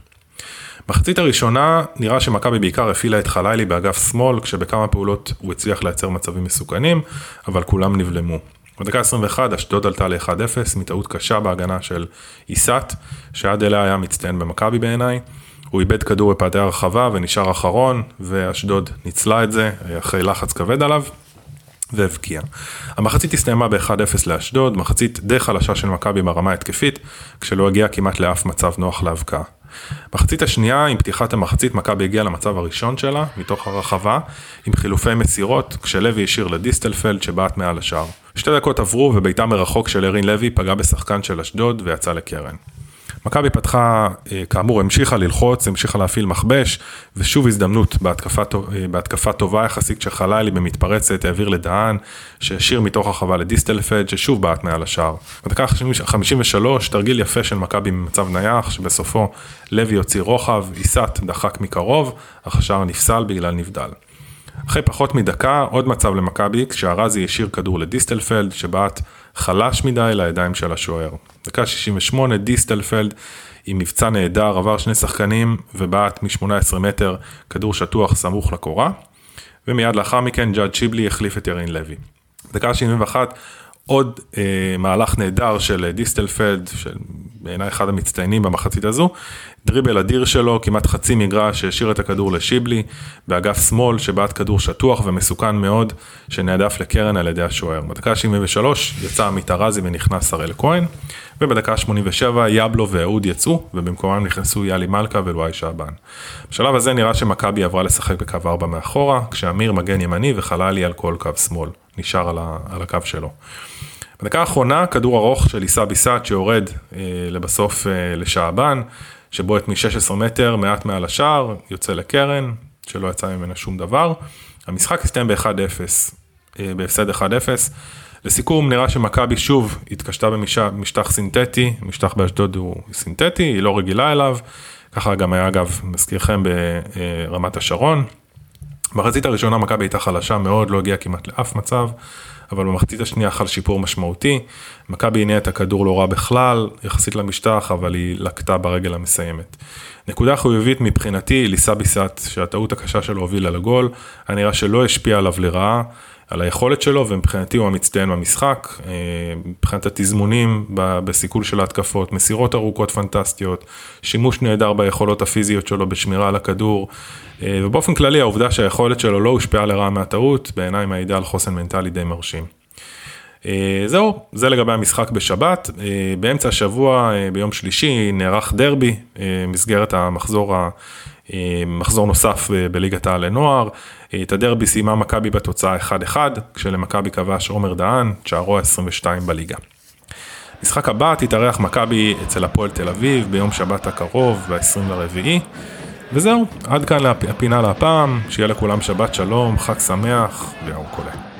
מחצית הראשונה נראה שמכבי בעיקר הפעילה את חלילי באגף שמאל, כשבכמה פעולות הוא הצליח לייצר מצבים מסוכנים, אבל כולם נבלמו. בדקה 21 אשדוד עלתה ל-1-0, מטעות קשה בהגנה של איסת, שעד אליה היה מצטיין במכבי בעיניי. הוא איבד כדור בפאתי הרחבה ונשאר אחרון, ואשדוד ניצלה את זה אחרי לחץ כבד עליו, והבקיע. המחצית הסתיימה ב-1-0 לאשדוד, מחצית די חלשה של מכבי ברמה התקפית, כשלא הגיע כמעט לאף מצב נוח להבקעה. מחצית השנייה, עם פתיחת המחצית, מכבי הגיעה למצב הראשון שלה, מתוך הרחבה, עם חילופי מסירות, כשלוי השאיר לדיסטלפלד שבעט מעל השאר. 2 דקות עברו וביתה מרחוק של ירין לוי פגע בשחקן של אשדוד ויצא לקרן. מכבי פתחה, כאמור, המשיכה ללחוץ, המשיכה להפעיל מחבש, ושוב הזדמנות בהתקפה טובה יחסית שחלילי במתפרצת, העביר לדהן, שהשאיר מתוך הרחבה לדיסטלפלד, ששוב בעט מעל השאר. בדקה 53, תרגיל יפה של מכבי במצב נייח, שבסופו לוי יוציא רוחב, איסת דחק מקרוב, אך השאר נפסל בגלל נבדל. אחרי פחות מדקה, עוד מצב למכבי, כשהרזי השאיר כדור לדיסטלפלד, שבעט חלש מדי לידיים של השוער. דקה 68, דיסטלפלד עם מבצע נהדר, עבר 2 שחקנים ובעט מ-18 מטר, כדור שטוח סמוך לקורה, ומיד לאחר מכן ג'אד שיבלי החליף את ירין לוי. דקה 71, עוד מהלך נהדר של דיסטלפלד, בעיניי אחד המצטיינים במחצית הזו, דריבל אדיר שלו, כמעט חצי מגרש, שהשאיר את הכדור לשיבלי, באגף שמאל, שבעט כדור שטוח ומסוכן מאוד, שנעדף לקרן על ידי השוער. בדקה 73 יצא עמית ארזי ונכנס הראל כהן, ובדקה 87 יבלו ואהוד יצאו, ובמקומם נכנסו יאלי מלכה ולואי שעבן. בשלב הזה נראה שמכבי עברה לשחק בקו 4 מאחורה, כשאמיר מגן ימני וחלילי על כל קו שמאל, נשאר על הקו שלו. בדקה האחרונה, כדור ארוך של איסה ביסת שיורד לבסוף לשעבן, שבו את מ-16 מטר, מעט מעל השער, יוצא לקרן, שלא יצא ממנה שום דבר. המשחק הסתיים ב-1-0, בהפסד 1-0. לסיכום, נראה שמכבי שוב התקשתה במשטח סינתטי, משטח באשדוד הוא סינתטי, היא לא רגילה אליו, ככה גם היה אגב, מזכירכם ברמת השרון, במחצית הראשונה מכבי הייתה חלשה מאוד, לא הגיעה כמעט לאף מצב, אבל במחצית השנייה חל שיפור משמעותי, מכבי הניעה את הכדור לא רע בכלל, יחסית למשטח, אבל היא לקטה ברגל המסיימת. נקודה חיובית מבחינתי, ליסה ביסט, שהטעות הקשה שלו הובילה לגול, היה נראה שלא השפיע עליו לרעה, על היכולת שלו, ומבחינתי הוא המצטיין במשחק, מבחינת התזמונים בסיכול של ההתקפות, מסירות ארוכות פנטסטיות, שימוש נהדר ביכולות הפיזיות שלו בשמירה על הכדור, ובאופן כללי העובדה שהיכולת שלו לא הושפעה לרעה מהטעות, בעיניי מעידה על חוסן מנטלי די מרשים. זהו, זה לגבי המשחק בשבת. באמצע השבוע, ביום שלישי, נערך דרבי, מסגרת מחזור נוסף בליגת העל לנוער. את הדרבי סיימה מכבי בתוצאה 1-1, כשלמכבי כבש עומר דהן, שערו 22 בליגה. משחק הבא תתארח מכבי אצל הפועל תל אביב, ביום שבת הקרוב, ב-24. וזהו, עד כאן הפינה להפעם, שיהיה לכולם שבת שלום, חג שמח, ויום קולה.